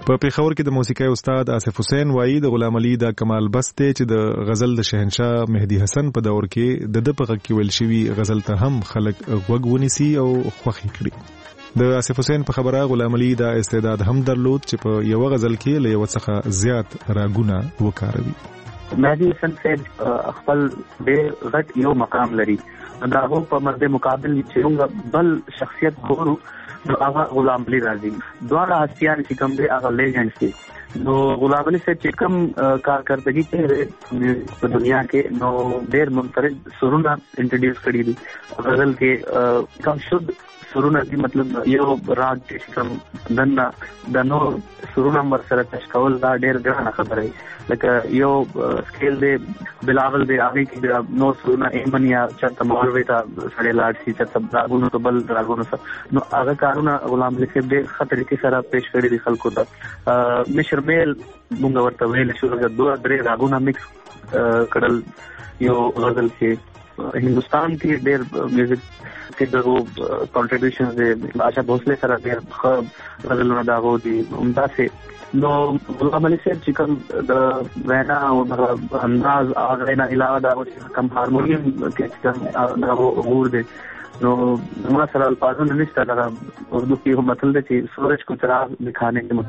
په پیښور کې د موسیقي استاد آصف حسین وایي د غلام علي د کمال بس ته چې د غزل د شهنشاه مهدي حسن په دور کې د په غږ کې ویل شوی غزل ته هم خلک غوږ ونیسي او خوښي کړي. د آصف حسین په خبره غلام علي دا استعداد هم درلود چې په یو غزل کې له یو څخه زیات راګونه وکاروي. مهدي حسن صاحب خپل ډېر غټ یو مقام لري، دا هو په مرده مقابل چې بل شخصیت ګورو نو هغه غلام علي راځي. دواړه هستیان چې کوم دي هغه لیجنډز دي. نو غلام علي صاحب چې کوم کارکردګي کوي په دنیا کې نو ډېر منفرد سرونه انټروډیوس کړي دي. غزل کې کوم شد سرونه دي، مطلب یو راګ چې کوم دنه د نو سرونه مر سره تشکول دا ډېر ګرانه خبره ده. لکه یو سکیل دی بلاول دی هغه کې نو سرونه ایمن یا چرته مولوي ته سړی لاړ شي چرته راګونو ته بل راګونو سره نو هغه کارونه غلام علي صاحب ډېر ښه طریقې سره پیش کړي دي خلکو ته. مشر میل مونږ ورته ویل شو چې دوه درې راګونه مکس کړل یو غزل کې. هندوستان کې ډېر میوزیک کې دغه کنټریبیوشنز دي، آشا بھوسلے سره ډېر ښه غزلونه داغو دي همداسې. نو غلام علي صاحب چې کوم د وینا او د انداز هغه نه علاوه دا کوم هارمونیم کې کوم دغه غور دي نو ما سره الفاظونه نشته. دا اردو کې هم مطلب دی چې سورج کو چراغ دکھانے کے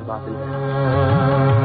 متبادل.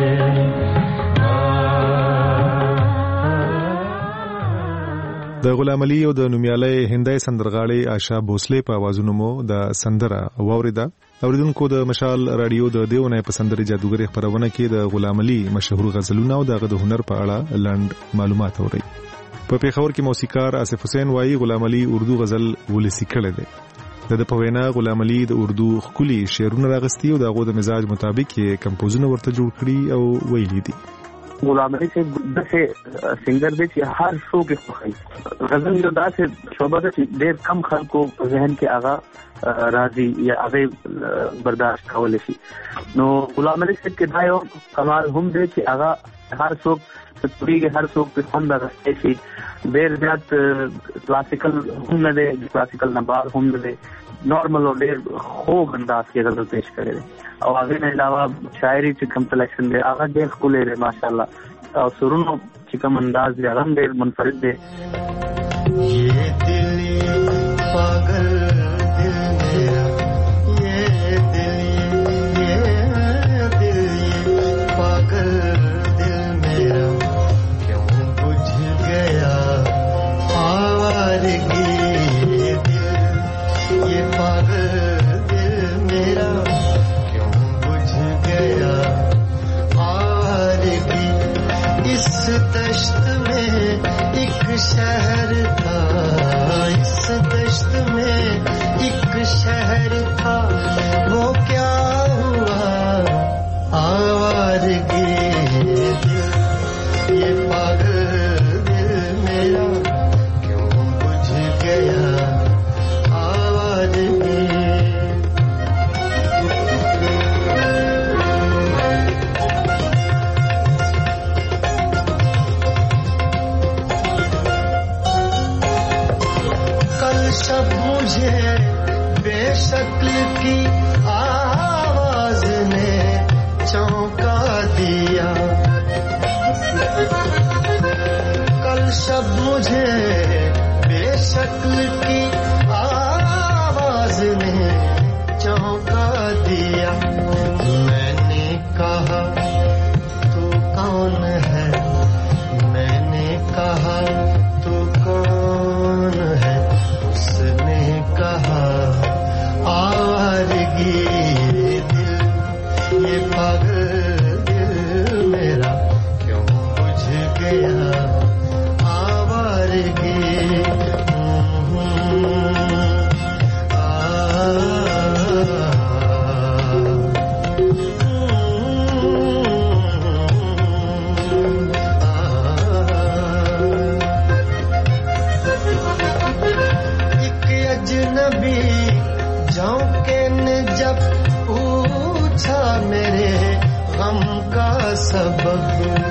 غلام غلام علي او د نومیالي هندي سندرغاړي آشا بوسلې په आवाजونو مو د سندره واوریدا. اوریدونکو د مشال رادیو د دیونه په سندري جادوګری خبرونه کې د غلام علي مشهور غزلونه او د هنر په اړه لاند معلومات اوري. په پیښور کې موسیقار آصف حسین وایي غلام علي اردو غزل ولسی کړی دی. د په وینا غلام علي د اردو خولي شعرونه راغستي او دغه د مزاج مطابق کې کمپوزونه ورته جوړ کړي او ویلي دي. غلام علي سے دغه سنگر دی چې هر شو کې خوښي غزل یو داسې شوبه ده چې ډېر کم خلکو په ذهن کې هغه راځي یا هغه برداشت کولای شي. نو غلام علي سے کې دا یو کمال هم دی چې هغه هر څوک تطبیق هر څوک په خوند راځي شي. ډېر زیات کلاسیکل هم نه دی، کلاسیکل نه بار هم نه دی، نارمل او ډېر خوږ انداز کې غزل پیش کړی دی. او هغه نه علاوه شاعري چې کوم سلیکشن دی هغه ډېر ښکلی دی ماشاءالله. او سرونو چې کوم انداز دی هغه ډېر منفرد دی. ये दिल पागल दिल मेरा, ये दिल पागल दिल मेरा, क्यों बुझ गया आवारगी. ये दिल ये पागल दिल मेरा, क्यों बुझ गया आवारगी. इस दश्त में एक शहर था, इस दश्त में एक शहर था, वो क्या हुआ आवारगी. ये पागल दिल मेरा, क्यों बुझ गया आवारगी. शब मुझे बेशक्ल की आवाज ने चौंका दिया. कल शब मुझे बेशक्ल की आवाज ने चौंका दिया. मैंने कहा तू कौन है, मैंने कहा तू कौन है, उसने कहा आवारगी. दिल ये पागल दिल मेरा, क्यों बुझ गया आवारगी. अजनबी झोंके ने जब पूछा मेरे गम का सबब,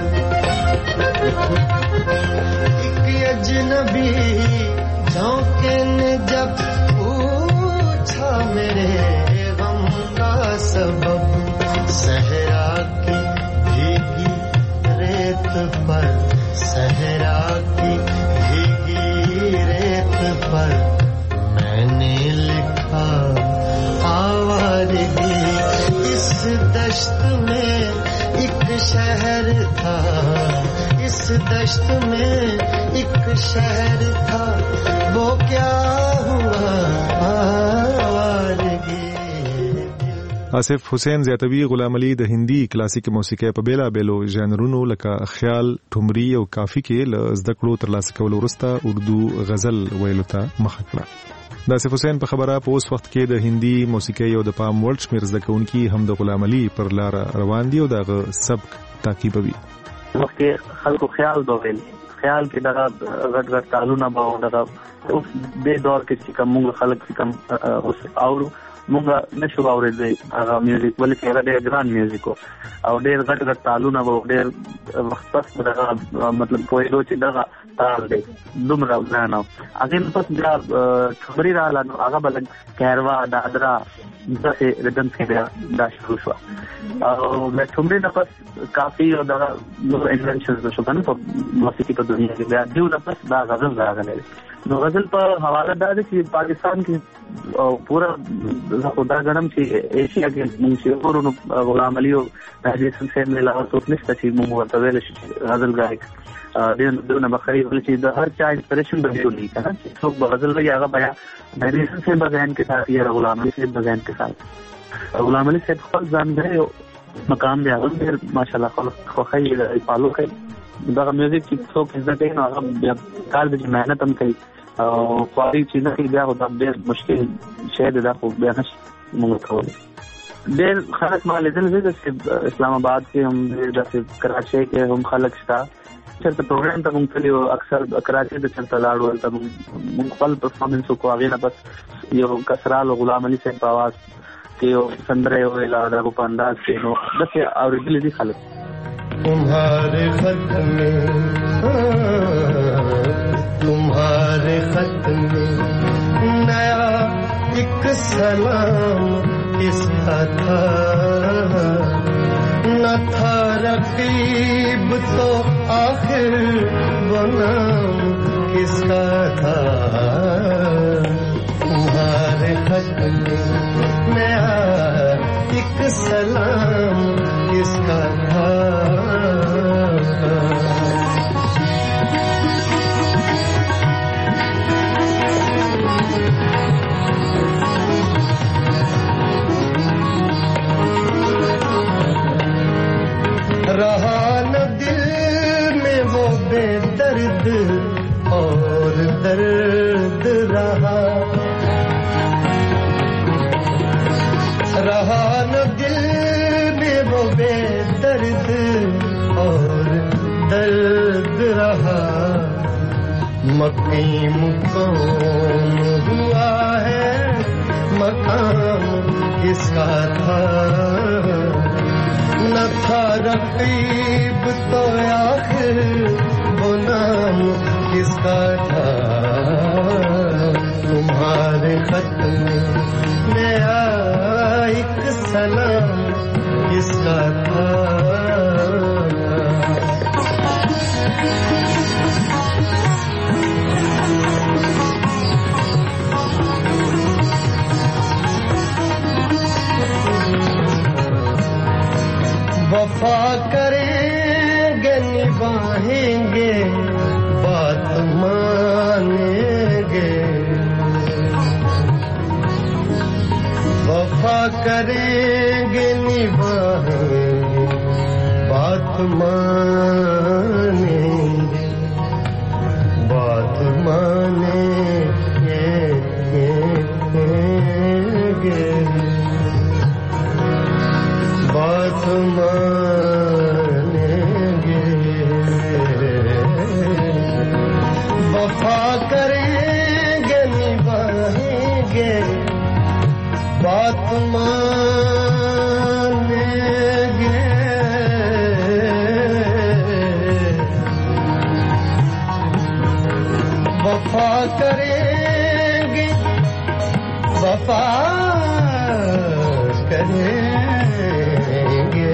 एक अजनबी झोंके ने जब पूछा मेरे गम का सबब. सहरा की भीगी रेत पर, सहरा की भीगी रेत पर मैंने लिखा आवारगी. इस दश्त में एक शहर था, इस दश्त में एक शहर था, वो क्या हुआ आवारगी. آصف حسین زیاتوی غلام علي د هندي کلاسیک موسیقي په بیلا بیلو ژانرونو لکه خیال، ټمری او کافی کې له زده کړو ترلاسه کولو وروسته اردو غزل ویلو ته مخه کړه. د آصف حسین په خبره په اوس وخت کې د هندي موسیقي او د پام ورلد شمیر زده کوونکي هم د غلام علي پر لار روان دي او دغه سبک تعقیبوي. وخت خلکو خیال دویل، خیال کې دغه غټ غټ تالونه به دغه اوس د دور کې چې کوم خلک چې کوم اوس اورو مونږ نشو اورېدلی هغه میوزیک، ولې چې هغه ډېر ګران میوزیک او ډېر غټ غټ تالونه به ډېر وخت پس دغه مطلب پوهېدو چې دغه تال دی دومره ګران و. هغې نه پس بیا ټمري راغله نو هغه به لږ کیروا، دادرا داسې ریدم کې بیا دا شروع شوه. او بیا ټمري نه پس کافي او دغه نور انوینشنز شو که نه په موسیقي په دنیا کې. بیا دیو نه پس دا غزل راغلی دی. نو غزل په حواله دا ده چې پاکستان کې او پورا خدا ګڼم چې ایشیا کې موږ چې ورو نو غلام علي او تاجر حسین له علاوه څوک نشته چې موږ ورته ویل شي غزل ګایک. دونه بخری ول چې د هر چا انسپریشن بدلونی کنه چې څوک غزل وی هغه بیا مېریسن سے بغان کے ساتھ یا غلام علی سے بغان کے ساتھ غلام علی سے خپل ځان دی مقام دی هغه ډیر ماشاءالله خلک خوخی پالو کوي دا میوزیک چې څوک عزت کوي نو هغه کار د مهنت هم کوي او خوري چې نه کوي بیا دا ډیر مشکل شی دی دا خو بیا نش موږ کوو ډیر خلک ما لیدل دي چې اسلام آباد کې هم د کراچۍ کې هم خلک شته چې په پروګرام ته موږ تلو اکثر کراچۍ د چرته لاړو ته موږ خپل پرفارمنس کو هغه نه بس یو کسرال غلام علي صاحب په आवाज کې یو سندره ویلا دا په انداز کې نو دغه اوریدل دي خلک तुम्हारे खत में नया एक सलाम किसका था न था रकीब तो आखिर वो नाम किसका था तुम्हारे खत में नया एक सलाम किसका था रहा न दिल में वो बेदर्द और दर्द रहा न दिल में वो बेदर्द और दर्द रहा मकीम कौन हुआ है मकाम किसका था न था रकीब तो आखिर वो नाम किसका था तुम्हारे खत में नया एक सलाम किसका था वफा करेंगे निभाएंगे बात मानेंगे वफा करेंगे निभाएंगे बात मानेंगे बात मानेंगे बात मानेंगे वफा करेंगे निभाएंगे बात मानेंगे वफा करेंगे वफा करेंगे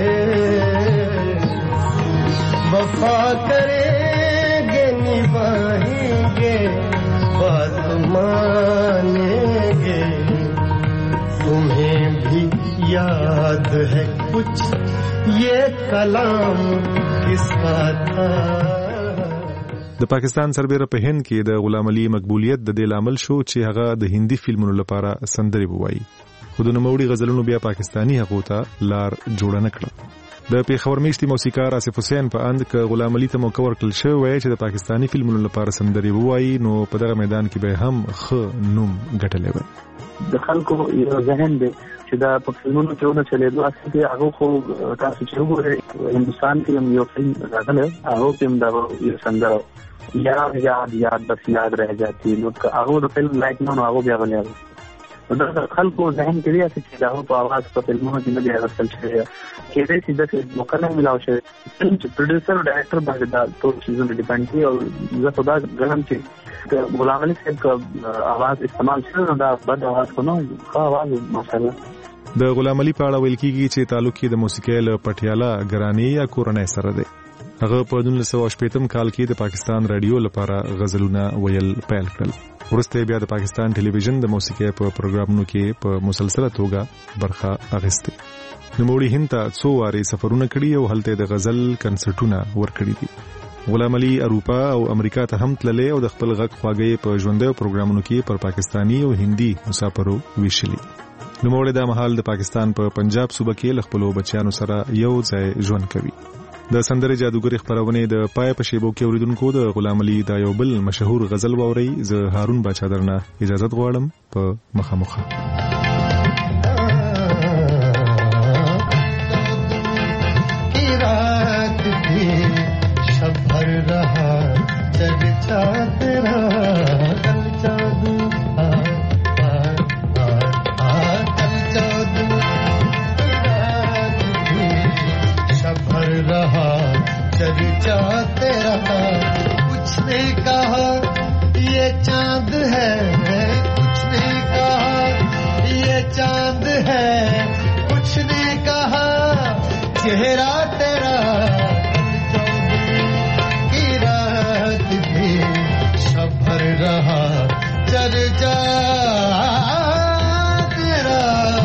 वफा करेंगे निभाएंगे बात मानेंगे तुम्हें भी याद है कुछ ये कलाम किसका था د پاکستان سربېره په هند کې د غلام علي مقبولیت د دې لامل شو چې هغه د هندي فلمونو لپاره سندرې ووایي خو د نوموړي غزلونو بیا پاکستانی هغو ته لار جوړه نه کړه د پیښور میشتي موسیقار آصف حسین په اند ک غلام علي ته موقع ورکړل شوی چې د پاکستانی فلمونو لپاره سندرې ووایي نو په دغه میدان کې به هم ښه نوم ګټلی وای د خلکو یو ذهن دی چې دا په فلمونو کې ونه چلېدو اصلي هغه خو تاسو چې وګورئ هندوستان کې یو فلم راغلی هغه کې هم دا یو سندره یاد یاد یاد بس یاد رہ جاتی نو هغه د فلم لایک نه هغه بیا غلي دا خلکو ذهن کې لري چې دا په आवाज په فلمونو کې نه دی راځل شوی کېدای شي د مکمل ملاو شي چې پروډوسر او ډایرکټر باندې دا ټول چیزونه ډیپند دي او زه خدا غلم چې غلام علي صاحب کا आवाज استعمال شوی دا بد आवाज کو نه ښه आवाज ماشاءالله د غلام علي په اړه ویل کیږي چې تعلق یې د موسیقۍ له پټیالا ګرانی یا کورنۍ سره دی هغه په 1980 کال کې د پاکستان رادیو لپاره غزلونه ویل پیل کړل ورسته بیا د پاکستان ټلویزیون د موسیقۍ په پروګرامونو کې په مسلسله توګه برخه اخیسته نوموړي هند ته څو واري سفرونه کړي او هلته د غزل کنسرټونه ورکړي دي غلام علي اروپا او امریکا ته هم تللی او د خپل غږ خواږی په ژوندۍ پروګرامونو کې پر پاکستانی او هندي مسافرو ویشلی. نوموړی دا مهال د پاکستان په پنجاب صوبه کې خپل بچیانو سره یو ځای ژوند کوي. د سندرې جادوګر خبرونه د پای په شیبو کې اوریدونکو د غلام علي دا یو بل مشهور غزل واوري. زه هارون باچا درنه اجازه غواړم په مخامخه. शब भर रहा चर्चा तेरा कल जादू कल जादू शब भर रहा चर्चा तेरा. कुछ ने कहा ये चांद है, कुछ ने कहा ये चांद है, कुछ ने कहा चेहरा तेरा. भर रहा चर्चा तेरा.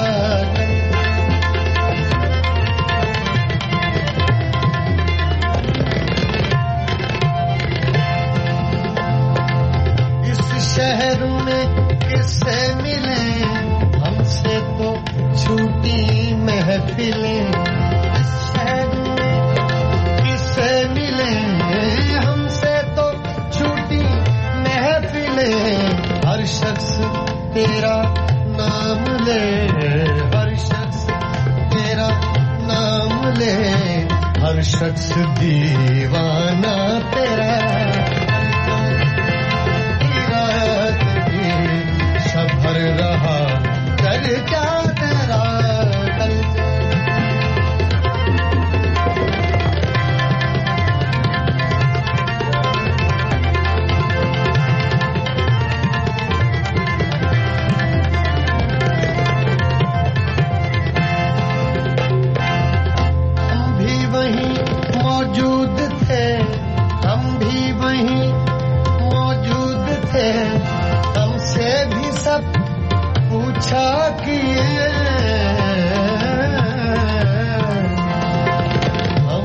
इस शहर में किससे मिले हमसे तो छूटी महफिलें. इस शहर में किससे मिले हमसे तो छूटी महफिले. हर शख्स तेरा नाम ले, हर शख्स तेरा नाम ले, हर शख्स दीवाना तेरा. सब भर रहा चर्चा तेरा. पूछा किए हम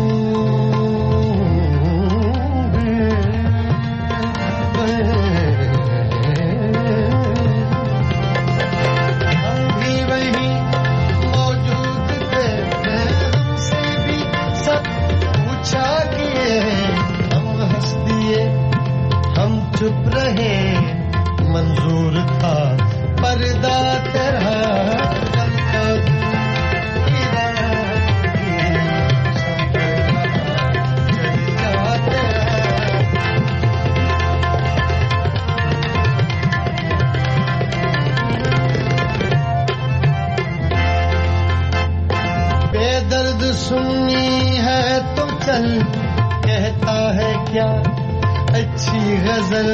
भी वहीं मौजूद थे. हमसे भी सब पूछा किए. हम हंस दिए, हम चुप रहे, मंजूर था पर्दा तेरा. बेदर्द सुननी है तो चल, कहता है क्या अच्छी गजल.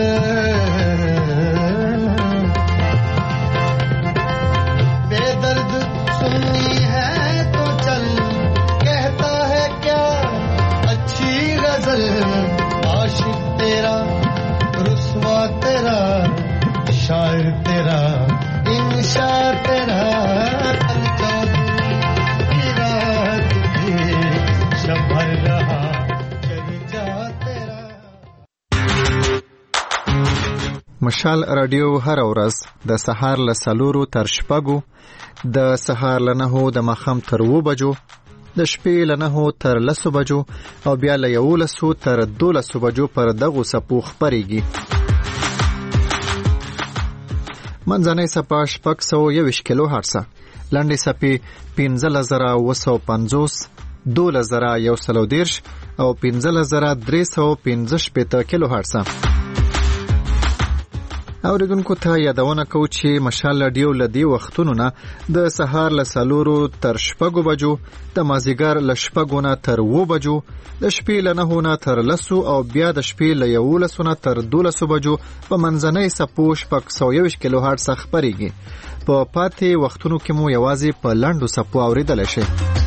बेदर्द सुननी है तो चल, कहता है क्या अच्छी गजल. आशिक तेरा, रुसवा तेरा, शायर तेरा, इंशा तेरा. सब भर रहा चर्चा तेरा. مشال رادیو هر ورځ د سهار له 4 تر 6 د سهار له 9 د ماښام تر 2 بجو د شپې له 9 تر 10 بجو او بیا له 11 تر 12 بجو پر دغه سپو خبريږي. منځنۍ سپا 621 کیلو هرتز، لنډې سپې 15950 12110 او 15315 کیلو هرتز. اوریدونکو ته یادونه کوم چې مشال رادیو لدی وختونو نه د سهار له 4 تر 6 بجو، د مازیګر له 6 نه تر 2 بجو، د شپې له 9 نه تر 10 او بیا د شپې له 11 نه تر 12 بجو په منځنۍ سپو 621 کیلو هرتز خبريږي. په پاتې وختونو کې مو یوازې په لاندو سپو اوریدل شي.